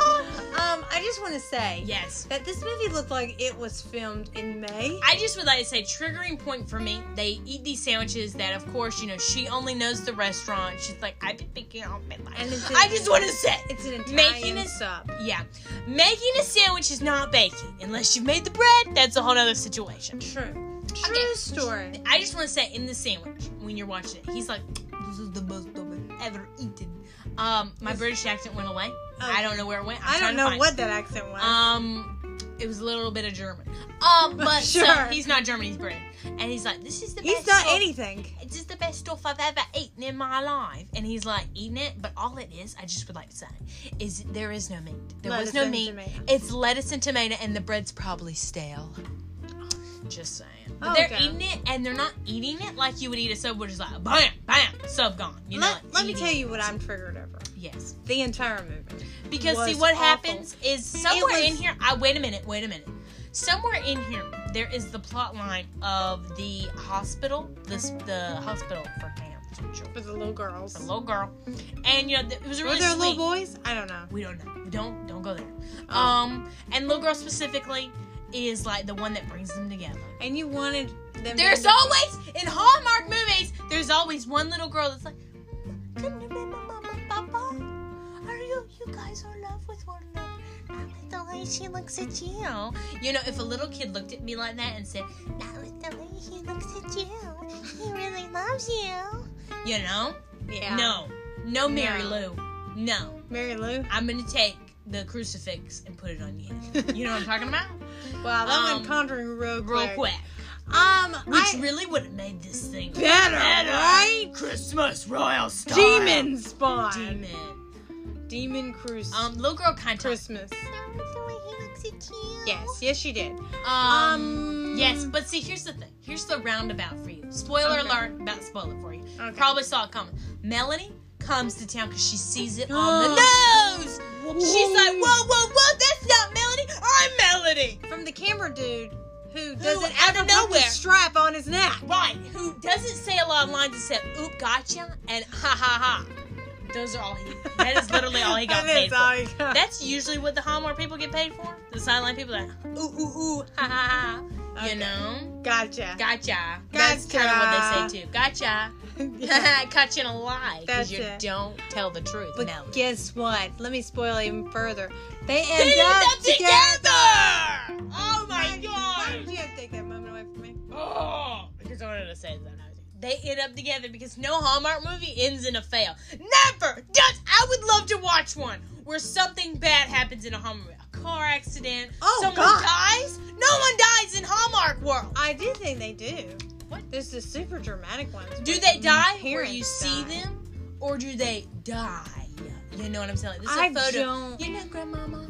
Um, I just want to say Yes. that this movie looked like it was filmed in May. I just would like to say, triggering point for me, they eat these sandwiches that, of course, you know, she only knows the restaurant. She's like, I've been thinking all my life. And it's I an- just want to say, It's an Italian Making it- sub. yeah, making a sandwich is not baking. Unless you've made the bread, that's a whole other situation. True. True Okay. story. I just want to say, in the sandwich, when you're watching it, he's like, this is the most I've ever eaten. Um, my British accent went away. I don't know where it went. I'm I trying don't to know find what that accent was. it. Um, it was a little bit of German. Um, but Sure. so he's not German, he's British. And he's like, this is the He's best not stuff- anything. This is the best stuff I've ever eaten in my life. And he's like, eating it, but all it is, I just would like to say, is there is no meat. There Lettuce was no and meat. tomato. It's lettuce and tomato, and the bread's probably stale. Just saying. But Okay. they're eating it, and they're not eating it like you would eat a sub, which is like, bam, bam, sub gone. You know, Let, like let me eating tell it. you what I'm triggered over. Yes. The entire movie. Because, see, was what awful. happens is somewhere was- in here, I wait a minute, wait a minute. Somewhere in here, there is the plot line of the hospital, this the hospital for cancer children. For the little girls. The little girl. And, you know, th- it was Were really there sweet. little boys? I don't know. We don't know. Don't don't go there. Oh. Um, and little girl specifically is like the one that brings them together. And you wanted them There's to... always in Hallmark movies. There's always one little girl that's like, couldn't have been my mama, papa. Are you you guys are in love with one another? Not with the way she looks at you. You know, if a little kid looked at me like that and said, not with the way he looks at you, he really loves you. You know? Yeah. No, no, Mary No. Lou. No. Mary Lou? I'm gonna take the crucifix and put it on you. You know what I'm talking about? Wow, that Um, went conjuring real quick. Real quick. Um, Which I... really would have made this thing Better, right? Christmas royal style. Demon spawn. Demon. Demon cruise. Um, little girl kind of. Christmas. Not with the way he looks at you. Yes, yes, she did. Um, Um, yes, but see, here's the thing. Here's the roundabout for you. Spoiler Okay. alert. About to spoil it for you. Okay. Probably saw it coming. Melanie comes to town because she sees it on the nose. She's like, whoa, whoa, whoa, that's not Melanie. I'm Melanie. From the camera dude who doesn't out ever of put nowhere. the strap on his neck. Right, who doesn't say a lot of lines except, oop, gotcha, and ha ha ha. Those are all he, that is literally all he got That paid is for. all he got. That's usually what the Hallmark people get paid for. The silent people are, ooh, ooh, ooh, ha ha ha. Okay. You know? Gotcha. Gotcha. That's Gotcha. kind of what they say too. Gotcha. Yeah. Caught you in a lie. That's Because you it. don't tell the truth, But Melanie. guess what? Let me spoil even further. They They end end up up together. together! Oh my Why god! did you have to take that moment away from me? Oh, because I wanted to say that. They end up together because no Hallmark movie ends in a fail. Never does. I would love to watch one where something bad happens in a Hallmark movie. A car accident. Oh, someone God. dies. No one dies in Hallmark world. I do think they do. What? There's the super dramatic ones. Do where they die where parents you see die. them, or do they die? You know what I'm saying? This is a I photo. don't- You know, Grandmama,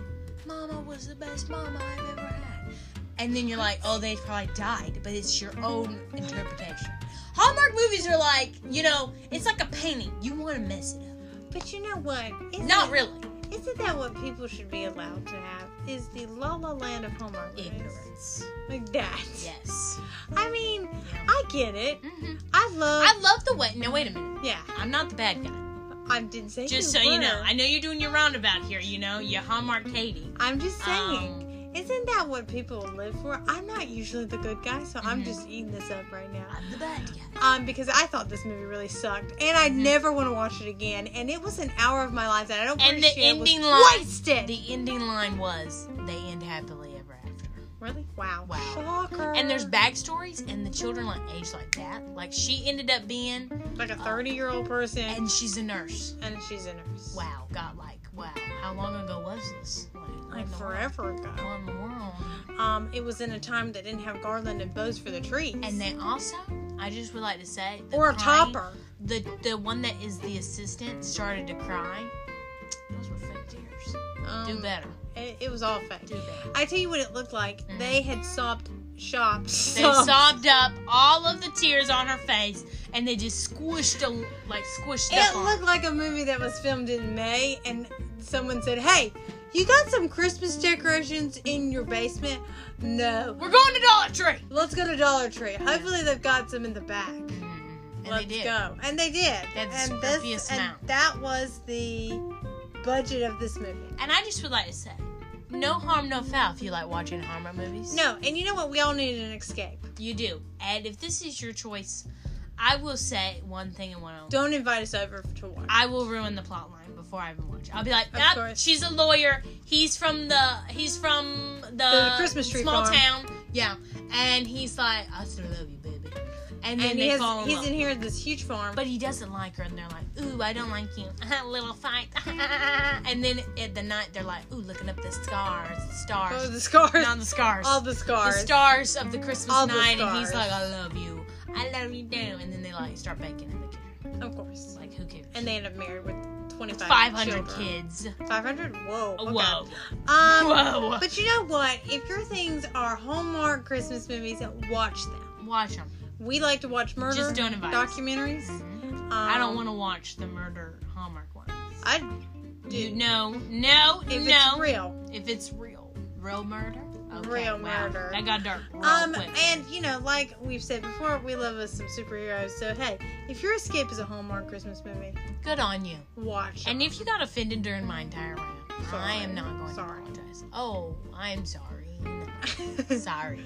Mama was the best mama I've ever had. And then you're like, oh, they probably died, but it's your own interpretation. Hallmark movies are like, you know, it's like a painting. You want to mess it up. But you know what? Isn't Not it- really. Isn't that what people should be allowed to have? Is the La La Land of Hallmark movies. Ignorance. Like that. Yes. I mean, Yeah. I get it. hmm I love. I love the way. No, wait a minute. yeah, I'm not the bad guy. I didn't say Just you so you know. were. I know you're doing your roundabout here, you know. You're Hallmark Katie. I'm just saying. Um, Isn't that what people live for? I'm not usually the good guy, so I'm Mhm. just eating this up right now. I'm the bad guy. Um, because I thought this movie really sucked, and I Mhm. never want to watch it again. And it was an hour of my life that I don't And the appreciate ending was line- wasted. The ending line was, they end happily ever after. Really? Wow. Wow. Shocker. And there's backstories, and the children like age like that. Like she ended up being, like a thirty-year-old person, and, and she's a nurse. she's a nurse. Wow, God, like wow, how long ago was this? Like, what Like in the forever world? ago. What in the world? Um, it was in a time that didn't have garland and bows for the trees. And then also, I just would like to say, the or a crying- topper. The the one that is the assistant started to cry. Those were fake tears. Um, Do better. It, it was all fake. Do better. I tell you what it looked like. Mhm. They had sobbed shopped. They sobbed up all of the tears on her face, and they just squished a, like squished It stuff on. looked like a movie that was filmed in May, and someone said, "Hey, you got some Christmas decorations in your basement?" No. We're going to Dollar Tree. Let's go to Dollar Tree. Hopefully, they've got some in the back. And Let's they did. go. And they did. That's and the scruffiest and amount. that was the budget of this movie. And I just would like to say, no harm, no foul if you like watching Hallmark movies. No, and you know what? We all needed an escape. You do. And if this is your choice, I will say one thing and one only. Don't invite us over to watch. I will ruin the plot line before I even watch it. I'll be like, Of yep, course. she's a lawyer. He's from the he's from the, The Christmas tree small farm. town. Yeah. And he's like, I still love you, baby. And then and they he has, fall in he's love. inherited this huge farm. But he doesn't like her, and they're like, ooh, I don't like you. Little fight. And then at the night, they're like, ooh, looking up the scars, the stars. oh, the scars. Not the scars. All the scars. The stars of the Christmas All the night, and he's scars. like, I love you. I love you too. And then they like start baking in the kitchen. Of course. Like, who cares? And they end up married with twenty-five five hundred children. kids. five hundred? Whoa. Okay. Whoa. Um, Whoa. But you know what? If your things are Hallmark Christmas movies, watch them. Watch them. We like to watch murder Just don't invite us. documentaries. Mm-hmm. Um, I don't want to watch the murder Hallmark ones. I do. You no, no, If no. it's real. If it's real, real murder. Okay, Real wow. murder. That got dark. Real Um, quick. and you know, like we've said before, we love us some superheroes. So hey, if your escape is a Hallmark Christmas movie, Good on you. watch. And it. if you got offended during my entire rant, Sorry. I am not going Sorry. to apologize. Oh, I'm sorry. Sorry.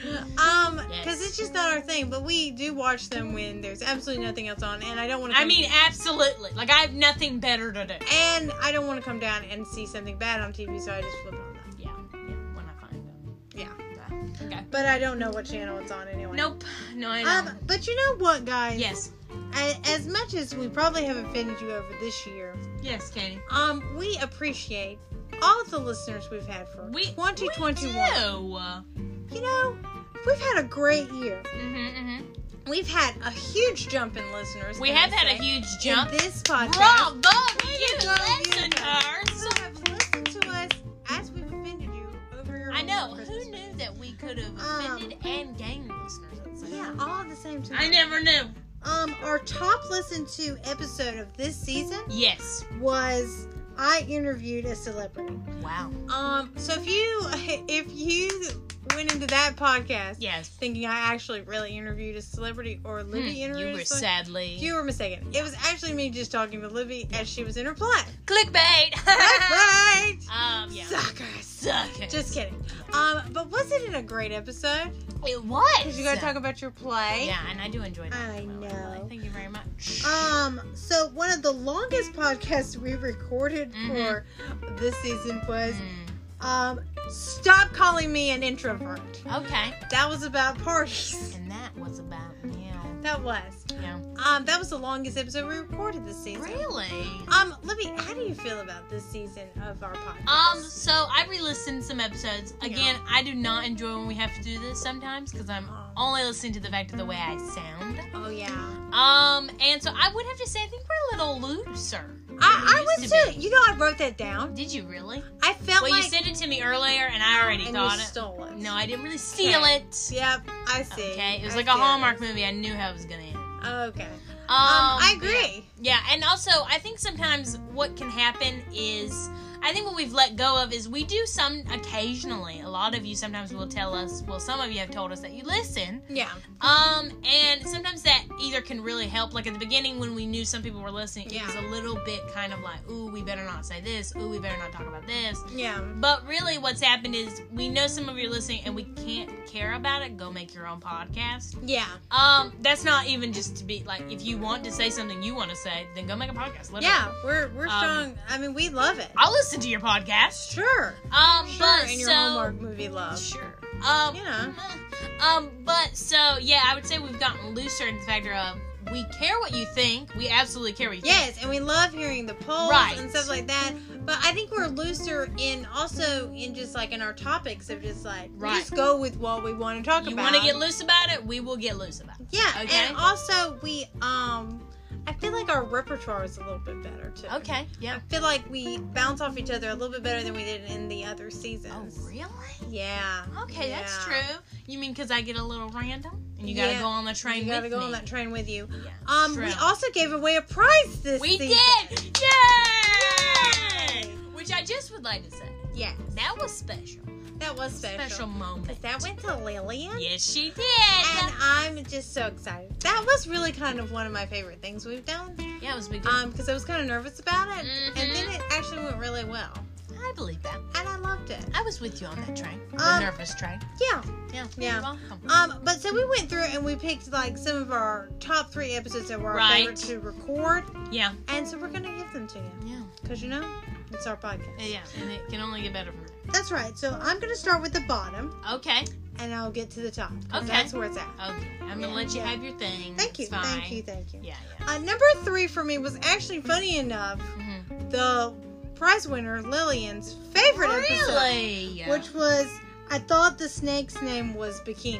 um, Yes. because it's just not our thing. But we do watch them when there's absolutely nothing else on, and I don't want to. I mean, absolutely. Like, I have nothing better to do. and I don't want to come down and see something bad on T V, so I just flip it on that. Yeah, yeah, when I find them. Yeah. Yeah. Okay. But I don't know what channel it's on anyway. Nope. No, I know. Um, but you know what, guys? yes. A- As much as we probably have offended you over this year, Yes, Katie. um, we appreciate all of the listeners we've had for We, twenty twenty-one. We do. You know, we've had a great year. Mm-hmm, mm-hmm. We've had a huge jump in listeners. We can have I had a say, huge jump. in this podcast. Bravo, Way you to go, you listeners. who have listened to us as we've offended you over your I know. Christmas Who knew movies. that we could have Um, offended and gained listeners at the same Yeah, time? all at the same time. I never knew. Um, our top listened to episode of this season Yes. was I interviewed a celebrity. Wow. Um, so if you if you went into that podcast Yes. thinking I actually really interviewed a celebrity or Libby Hmm, interviewed you a were celebrity, sadly you were mistaken. It was actually me just talking to Libby as she was in her play. clickbait. Right? um. Yeah. Suckers. Suckers. Just kidding. Um, but wasn't it a great episode? It was. Because you got to talk about your play. Yeah, and I do enjoy that. I really, know. really. Thank you very much. Um, so one of the longest podcasts we recorded Mhm. for this season was Mm. um, Stop Calling Me an Introvert. Okay. That was about parties. And that was about yeah. That was. Yeah. Um, that was the longest episode we recorded this season. Really? Um, Libby, how do you feel about this season of our podcast? Um, so I re-listened some episodes. Again, I do not enjoy when we have to do this sometimes because I'm Oh. only listening to the fact of the way I sound. Oh yeah. Um, and so I would have to say I think we're a little looser. than I, we I used was to too. be. You know, I wrote that down. Did you really? I felt Well, like you sent it to me earlier, and I already and thought you it. stole it. No, I didn't really steal Okay. it. Yep, I see. Okay, it was I like a see how it Hallmark is. movie. I knew how it was gonna end. Okay. Um, I but agree. Yeah. yeah, and also I think sometimes what can happen is I think what we've let go of is we do some occasionally. A lot of you sometimes will tell us. Well, some of you have told us that you listen. Yeah. Um, and sometimes that either can really help. Like at the beginning when we knew some people were listening, Yeah. it was a little bit kind of like, ooh, we better not say this. Ooh, we better not talk about this. Yeah. But really what's happened is we know some of you are listening and we can't care about it. Go make your own podcast. Yeah. Um, that's not even just to be like, if you want to say something you want to say, then go make a podcast. Literally. Yeah. We're we're Um, strong. I mean, we love it. I'll listen to your podcast. Sure. Um, Sure. but In your so, Hallmark movie love. Sure. Um, Yeah. um, but so yeah, I would say we've gotten looser in the factor of we care what you think. We absolutely care what you think. Yes, and we love hearing the polls Right. and stuff like that. But I think we're looser in also in just like in our topics of just like we Right. just go with what we want to talk You about. want to get loose about it? We will get loose about it. Yeah, Okay. and also we um I feel like our repertoire is a little bit better too. Okay. I Yeah. feel like we bounce off each other a little bit better than we did in the other Oh, seasons. really? Yeah. Okay, that's Yeah. true. You mean because I get a little random and you gotta Yeah. go on the train You gotta with go me? on that train with you. Yeah. Um, true. we also gave away a prize this We season. did! Yay! Yay! Which I just would like to say, Yes, that was special. that was special. Special moment. That went to Lillian. Yes, she did. And I'm just so excited. That was really kind of one of my favorite things we've done. yeah, it was a big deal. Um, because I was kind of nervous about it, Mhm. and then it actually went really well, I believe that. and I loved it. I was with you on that train. The Um, nervous train. Yeah. Yeah. Yeah. You're welcome. Um, but so we went through and we picked like some of our top three episodes that were our Right. favorite to record, Yeah. and so we're gonna give them to you Yeah. because you know it's our podcast. Yeah. And it can only get better from there. That's right. So I'm gonna start with the bottom, Okay. and I'll get to the top. 'Cause Okay. That's where it's at. Okay. I'm gonna Yeah, let you yeah. have your thing. Thank you. It's fine. Thank you. Thank you. Yeah. Yeah. Uh, number three for me was actually funny enough Mm-hmm. the prize winner Lillian's favorite episode, Really? which was I thought the snake's name was Bikini.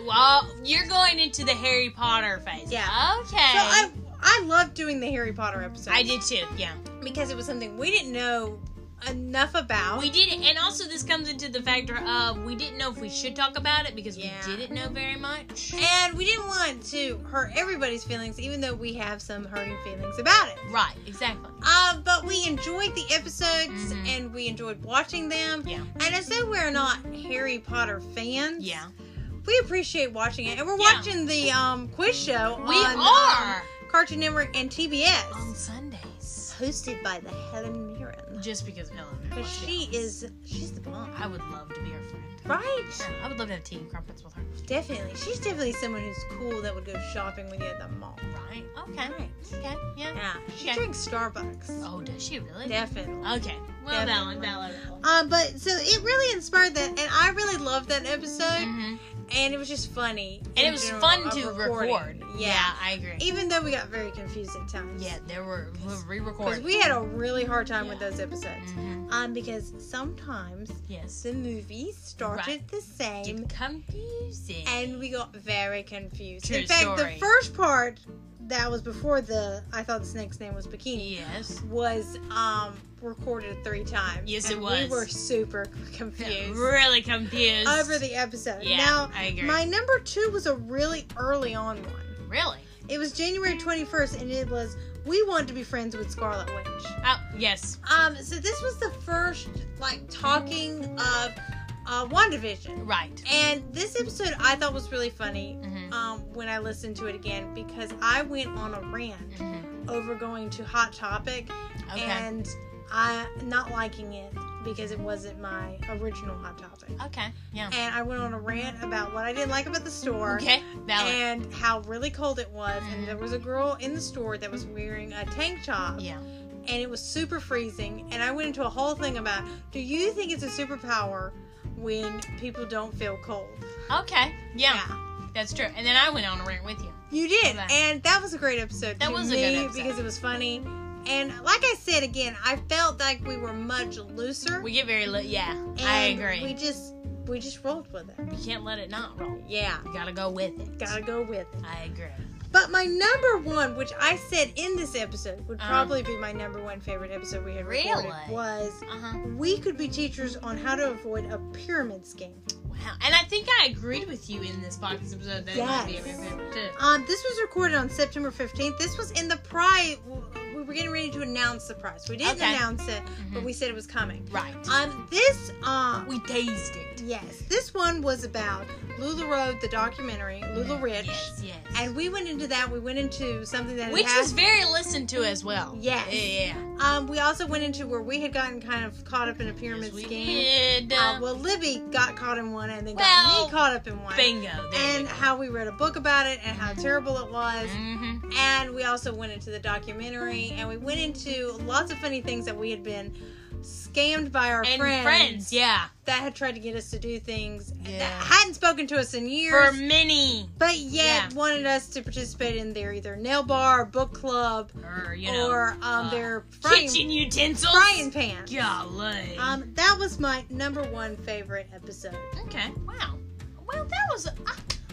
Well, you're going into the Harry Potter phase. Yeah. Okay. So I I loved doing the Harry Potter episodes. I did too, yeah. Because it was something we didn't know enough about. We didn't, and also this comes into the factor of we didn't know if we should talk about it because Yeah. we didn't know very much. And we didn't want to hurt everybody's feelings, even though we have some hurting feelings about it. Right, exactly. Uh, but we enjoyed the episodes, Mhm. and we enjoyed watching them. Yeah. And as though we're not Harry Potter fans, Yeah. we appreciate watching it. And we're Yeah. watching the um, quiz show We on are. um, Cartoon Network and T B S, On Sundays. hosted by the Helen Mirren. Just because of Helen. Because she is, she's the bomb. I would love to be her friend. Right? Yeah, I would love to have tea and crumpets with her. Definitely. She's definitely someone who's cool that would go shopping with you at the mall. Right. Okay. Right. Okay. Yeah. Yeah. She Okay. drinks Starbucks. Oh, does she really? Definitely. Okay. Well, that one, Definitely. that one, that one. Um, but so it really inspired that, and I really loved that episode, Mm-hmm. and it was just funny. And in it was general fun of to recording. record. Yeah. Yeah, I agree. Even though we got very confused at times. Yeah, there were we Because re-recorded. we had a really hard time with Yeah. those episodes. Mhm. Um, because sometimes Yes. the movies started Right. the same, Get confusing. and we got very confused. True In fact, story. the first part that was before the I thought the snake's name was Bikini Yes. was um recorded three times. Yes, and it was. We were super confused Really confused. over the episode. Yeah, now, I agree. my number two was a really early on one. Really? It was January twenty-first, and it was We Want to Be Friends with Scarlet Witch. Oh, yes. Um, so this was the first, like, talking of uh, WandaVision. Right. And this episode I thought was really funny Mhm. um, when I listened to it again because I went on a rant Mhm. over going to Hot Topic Okay. and I not liking it because it wasn't my original Hot Topic. Okay. Yeah. And I went on a rant about what I didn't like about the store. Okay. Valid. And how really cold it was. Mhm. And there was a girl in the store that was wearing a tank top. Yeah. And it was super freezing. And I went into a whole thing about, do you think it's a superpower when people don't feel cold? Okay. Yeah. That's true. And then I went on a rant with you. You did. Okay. And that was a great episode. That to was a me good episode. because it was funny. And like I said again, I felt like we were much looser. We get very lit. Yeah. and I agree. We just we just rolled with it. You can't let it not roll. Yeah. You gotta go with it. Gotta go with it. I agree. But my number one, which I said in this episode, would Um, probably be my number one favorite episode we had recorded, Really? was Uh huh. we could be teachers on how to avoid a pyramid scheme. Wow. And I think I agreed with you in this podcast episode that it might be a Yes. favorite too. Um, this was recorded on September fifteenth. This was in the prize. We were getting ready to announce the prize. We didn't Okay. announce it, but Mhm. we said it was coming. Right. Um, this, uh, We tased it. yes, this one was about LuLaRoe, the documentary, Lula Rich. Yes, yes. And we went into that. We went into something that Which had, was very listened to as well. Yes. Yeah. Um, we also went into where we had gotten kind of caught up in a pyramid Yes, we scheme. did. Uh, well, Libby got caught in one, and then got Well, me caught up in one. Bingo. There And how we read a book about it, and how terrible it was. Mm-hmm. And we also went into the documentary, and we went into lots of funny things that we had been scammed by our And friends, friends, yeah. that had tried to get us to do things Yeah. that hadn't spoken to us in For years, many. but yet Yeah. wanted us to participate in their either nail bar, book club, Or, you know. or um, uh, their frying, kitchen utensils. frying pan. Golly. Um, that was my number one favorite episode. okay. Wow. Well, that was. Uh,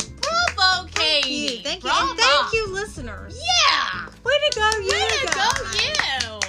bravo, Thank Katie. you, thank you, Bravo. and thank you, listeners. Yeah. Way to go, you Way to guys. go, you.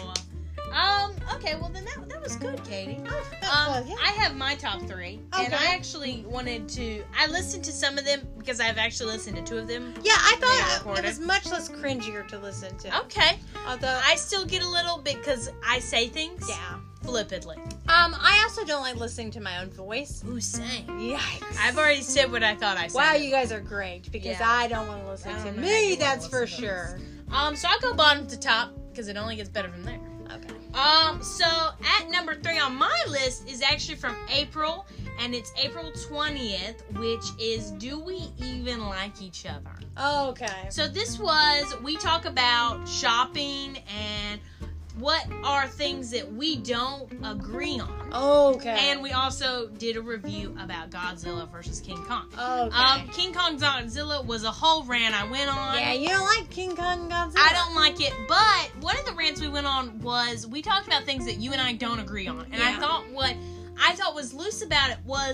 Um. Okay. Well, then that that was good, Katie. Oh, Um, well, yeah. I have my top three, and Okay. I actually wanted to. I listened to some of them because I've actually listened to two of them. Yeah, I They thought it recorded. was much less cringier to listen to. Okay, Although, I still get a little bit because I say things yeah. flippantly. Um, I also don't like listening to my own voice. Ooh, same. Yikes. I've already said what I thought I said. Wow, you guys are great because Yeah. I don't want to listen I to don't know how me. you wanna That's for listen to sure. Um, so I go bottom to top because it only gets better from there. Okay. Um, so at number three on my list is actually from April, and it's April twentieth, which is Do We Even Like Each Other? Okay. So this was, we talk about shopping and what are things that we don't agree on. Okay. And we also did a review about Godzilla versus King Kong. Okay. Um, King Kong Godzilla was a whole rant I went on. yeah, you don't like King Kong Godzilla. I don't like it, but one of the rants we went on was we talked about things that you and I don't agree on. And I Yeah. thought what I thought was loose about it was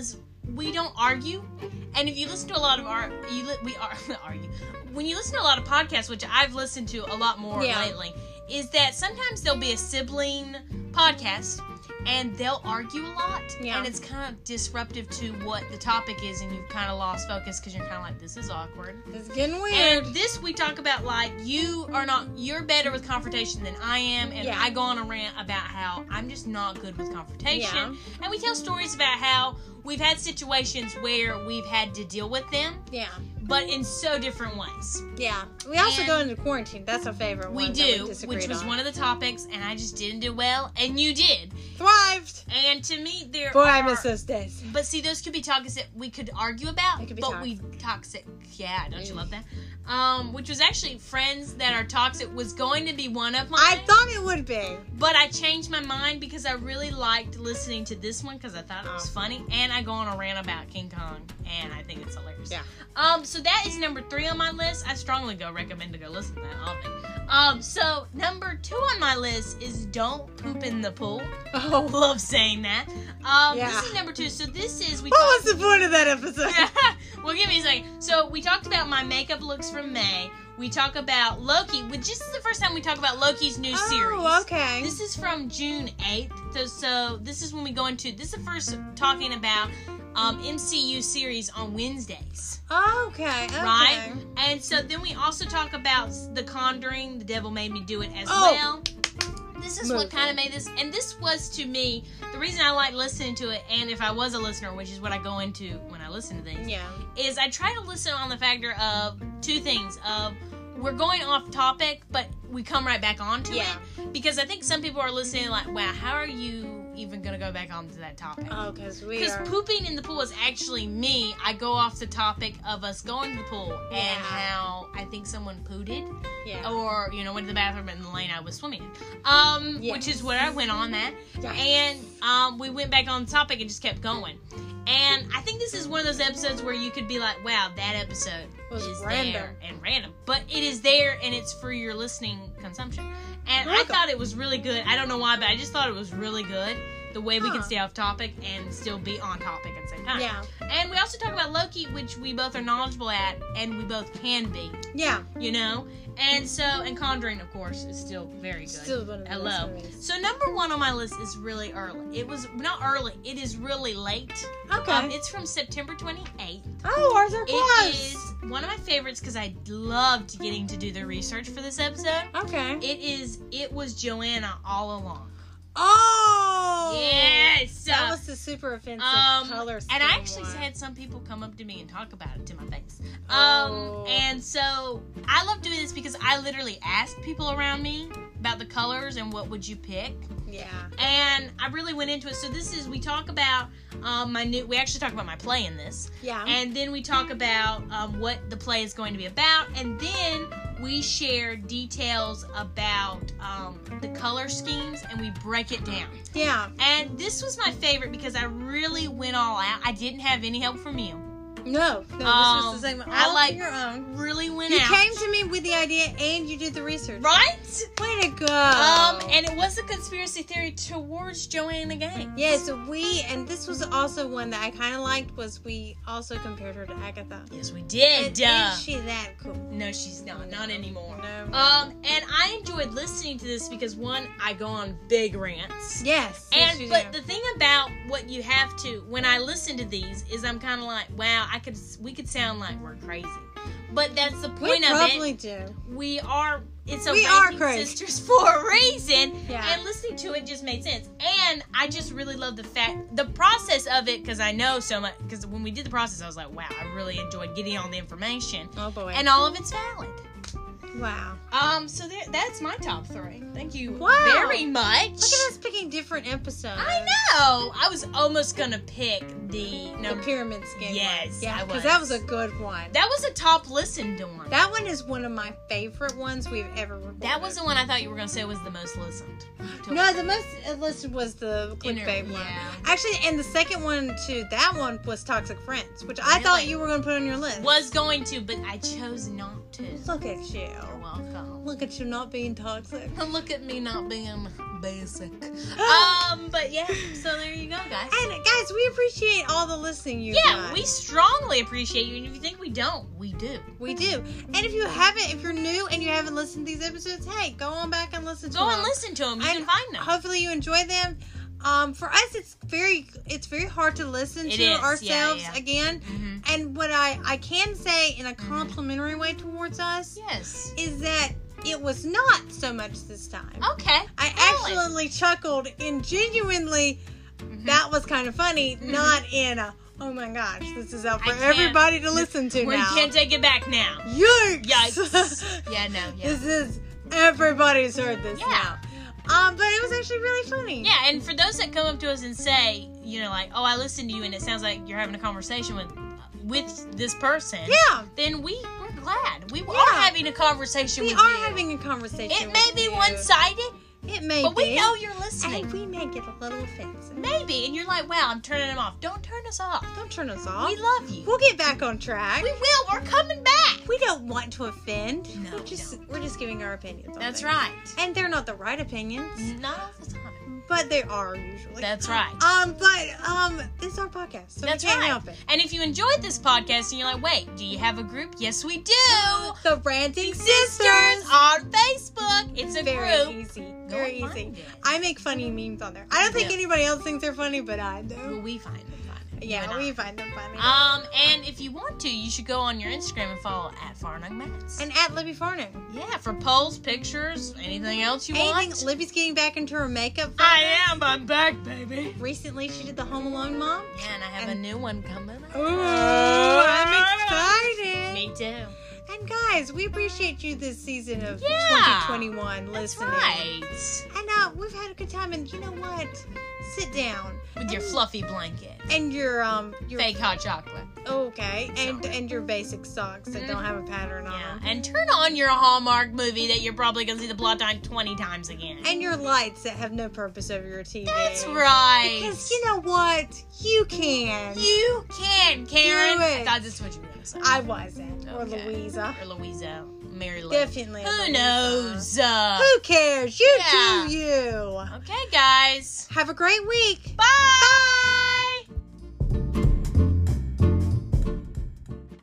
we don't argue. And if you listen to a lot of our, you li- we are argue. When you listen to a lot of podcasts, which I've listened to a lot more Yeah. lately, is that sometimes there'll be a sibling podcast and they'll argue a lot. Yeah. And it's kind of disruptive to what the topic is, and you've kind of lost focus because you're kind of like, this is awkward. It's getting weird. And this we talk about like you are not, you're better with confrontation than I am, and Yeah. I go on a rant about how I'm just not good with confrontation. Yeah. And we tell stories about how we've had situations where we've had to deal with them, Yeah. but in so different ways. Yeah. We also And go into quarantine. That's our favorite We one. do, that which was on. one of the topics, and I just didn't do well, and you did. Thrived. And to me, there Boy, are... I miss those days. But see, those could be topics that we could argue about, They could be but toxic. we toxic. Yeah, don't you love that? Um, which was actually Friends That Are Toxic was going to be one of mine. I thought it would be. But I changed my mind because I really liked listening to this one because I thought it was Oh. funny, and I go on a rant about King Kong, and I think it's hilarious. Yeah. Um, so that is number three on my list. I strongly go recommend to go listen to that all day. Um, so number two on my list is Don't Poop in the Pool. Oh. Love saying that. Um, Yeah. This is number two. So this is we. What talked- was the point of that episode? well, give me a second. So we talked about my makeup looks from May. We talk about Loki, which this is the first time we talk about Loki's new series. Oh, okay. This is from June eighth. So, so this is when we go into, this is the first talking about um, M C U series on Wednesdays. Okay. Okay. Right? And so then we also talk about The Conjuring, The Devil Made Me Do It as Oh. well. This is what Movie. kind of made this, and this was to me, the reason I like listening to it, and if I was a listener, which is what I go into when I listen to things, Yeah. is I try to listen on the factor of two things, of we're going off topic, but we come right back onto Yeah. it, because I think some people are listening like, wow, how are you even going to go back onto that topic? Oh, because we Because are. pooping in the pool is actually me. I go off the topic of us going to the pool Yeah. and how I think someone pooted, Yeah. or you know went to the bathroom in the lane I was swimming in, um, Yes. which is where I went on that, Yeah. and um, we went back on the topic and just kept going. And I think this is one of those episodes where you could be like, wow, that episode Was is random. there and random, but it is there and it's for your listening consumption. And I Welcome. thought it was really good. I don't know why, but I just thought it was really good. The way we Huh. can stay off topic and still be on topic at the same time. Yeah. And we also talk about Loki, which we both are knowledgeable at, and we both can be, Yeah. you know? And so, and Conjuring, of course, is still very good. Still one of the Hello. best movies. So number one on my list is really early. It was, not early, it is really late. Okay. Um, it's from September twenty-eighth. Oh, ours are It close. is one of my favorites because I loved getting to do the research for this episode. Okay. It is, it was Joanna all along. Oh. Yes! That was the super offensive Um, color scheme and I actually one. had some people come up to me and talk about it to my face. Oh. Um, and so I love doing this because I literally asked people around me about the colors and what would you pick. Yeah. And I really went into it. So this is, we talk about um, my new, we actually talk about my play in this. Yeah. And then we talk about um, what the play is going to be about. And then we share details about um, the color schemes and we break it down. Yeah. And this was my favorite because I really went all out. I didn't have any help from you. No. No. This Um, was the segment. I All like- on your own. Really went You out. came to me with the idea and you did the research. Right? Way to go. Um, and it was a conspiracy theory towards Joanna Gaines. yeah, so we, and this was also one that I kind of liked, was we also compared her to Agatha. Yes, we did. And Duh. is she that cool? No, she's not. Not anymore. No. Um, and I enjoyed listening to this because one, I go on big rants. Yes. yes, And you but do. the thing about what you have to when I listen to these is I'm kind of like, wow, I could we could sound like we're crazy, but that's the we point of probably it. do. We are. It's a We are Ranking crazy. Sisters for a reason, Yeah. and listening to it just made sense. And I just really love the fact, the process of it, because I know so much. Because when we did the process, I was like, wow, I really enjoyed getting all the information, Oh boy. and all of it's valid. wow. Um, so there, that's my top three. Thank you Wow. very much. Look at us picking different episodes. I know. I was almost gonna pick the The number. pyramid scheme. Yes, one. Yeah, I because was. that was a good one. That was a top listened one. That one is one of my favorite ones we've ever recorded. That was the one I thought you were gonna say was the most listened. to. No, the most uh, listened was the Inter- clickbait one. yeah. Actually, and the second one to that one was Toxic Friends, which I thought Really? you were going to put on your list. Was going to, but I chose not to. Look at you. You're welcome. Look at you not being toxic. Look at me not being basic. Um, but yeah, so there you go, guys. And guys, we appreciate all the listening you Yeah, got. we strongly appreciate you, and if you think we don't, we do. We do. And if you haven't, if you're new and you haven't listened to these episodes, hey, go on back and listen to Go them. and listen to them. You And can find them. Hopefully you enjoy them. Um, for us, it's very, it's very hard to listen It to is. ourselves Yeah, yeah. again. Mm-hmm. And what I, I can say in a complimentary way towards us Yes. is that it was not so much this time. Okay. I Valid. actually chuckled and genuinely, Mhm. that was kind of funny, Mhm. not in a, oh my gosh, this is out I for can't- everybody to listen to We now. can't take it back now. Yikes! Yikes. Yeah, no, yeah. This is, everybody's heard this Yeah. now. Um, but it was actually really funny. Yeah, and for those that come up to us and say, you know, like, oh, I listened to you and it sounds like you're having a conversation with with this person. Yeah. Then we, we're glad. We Yeah. are having a conversation We with are you. having a conversation. It may with be you. one-sided, It may but be. we know you're listening. And we may get a little offensive. Maybe. And you're like, wow, I'm turning them off. Don't turn us off. Don't turn us off. We love you. We'll get back on track. We will. We're coming back. We don't want to offend. No, we're we just don't. we're just giving our opinions. On That's things. right. And they're not the right opinions, Not all the time. but they are usually. That's right. Um, but um, this is our podcast, so That's we can't right. help it. And if you enjoyed this podcast and you're like, wait, do you have a group? Yes, we do. The Ranting Sisters Sisters. on Facebook. It's a Very group. easy. Go Very and easy. find it. I make funny memes on there. I don't think Yeah. anybody else thinks they're funny, but I do. Well, we find them funny. You Yeah, and we I. find them funny. Um, and if you want to, you should go on your Instagram and follow at Farnung Mats. and at Libby Farnham. yeah, for polls, pictures, anything else you Anything, want. Libby's getting back into her makeup. I photos. am. I'm back, baby. Recently, she did the Home Alone mom. Yeah, and I have And- a new one coming. up. Ooh, I'm excited. Me too. And guys, we appreciate you this season of Yeah. twenty twenty-one That's listening. right. And uh, we've had a good time. And you know what? Sit down With your fluffy blanket. and your um your Fake hot chocolate. okay and and your basic socks that don't have a pattern on Yeah. them. And turn on your Hallmark movie that you're probably going to see the plot line twenty times again. And your lights that have no purpose over your T V. That's right. Because you know what? You can. You can, Karen. Do it. I thought that's what you were going to say. I wasn't. Or Okay. Louisa. Or Louisa. Mary Lou. Definitely. Who Louisa. knows? Uh, Who cares? You Yeah. do you. okay, guys. Have a great week. Bye.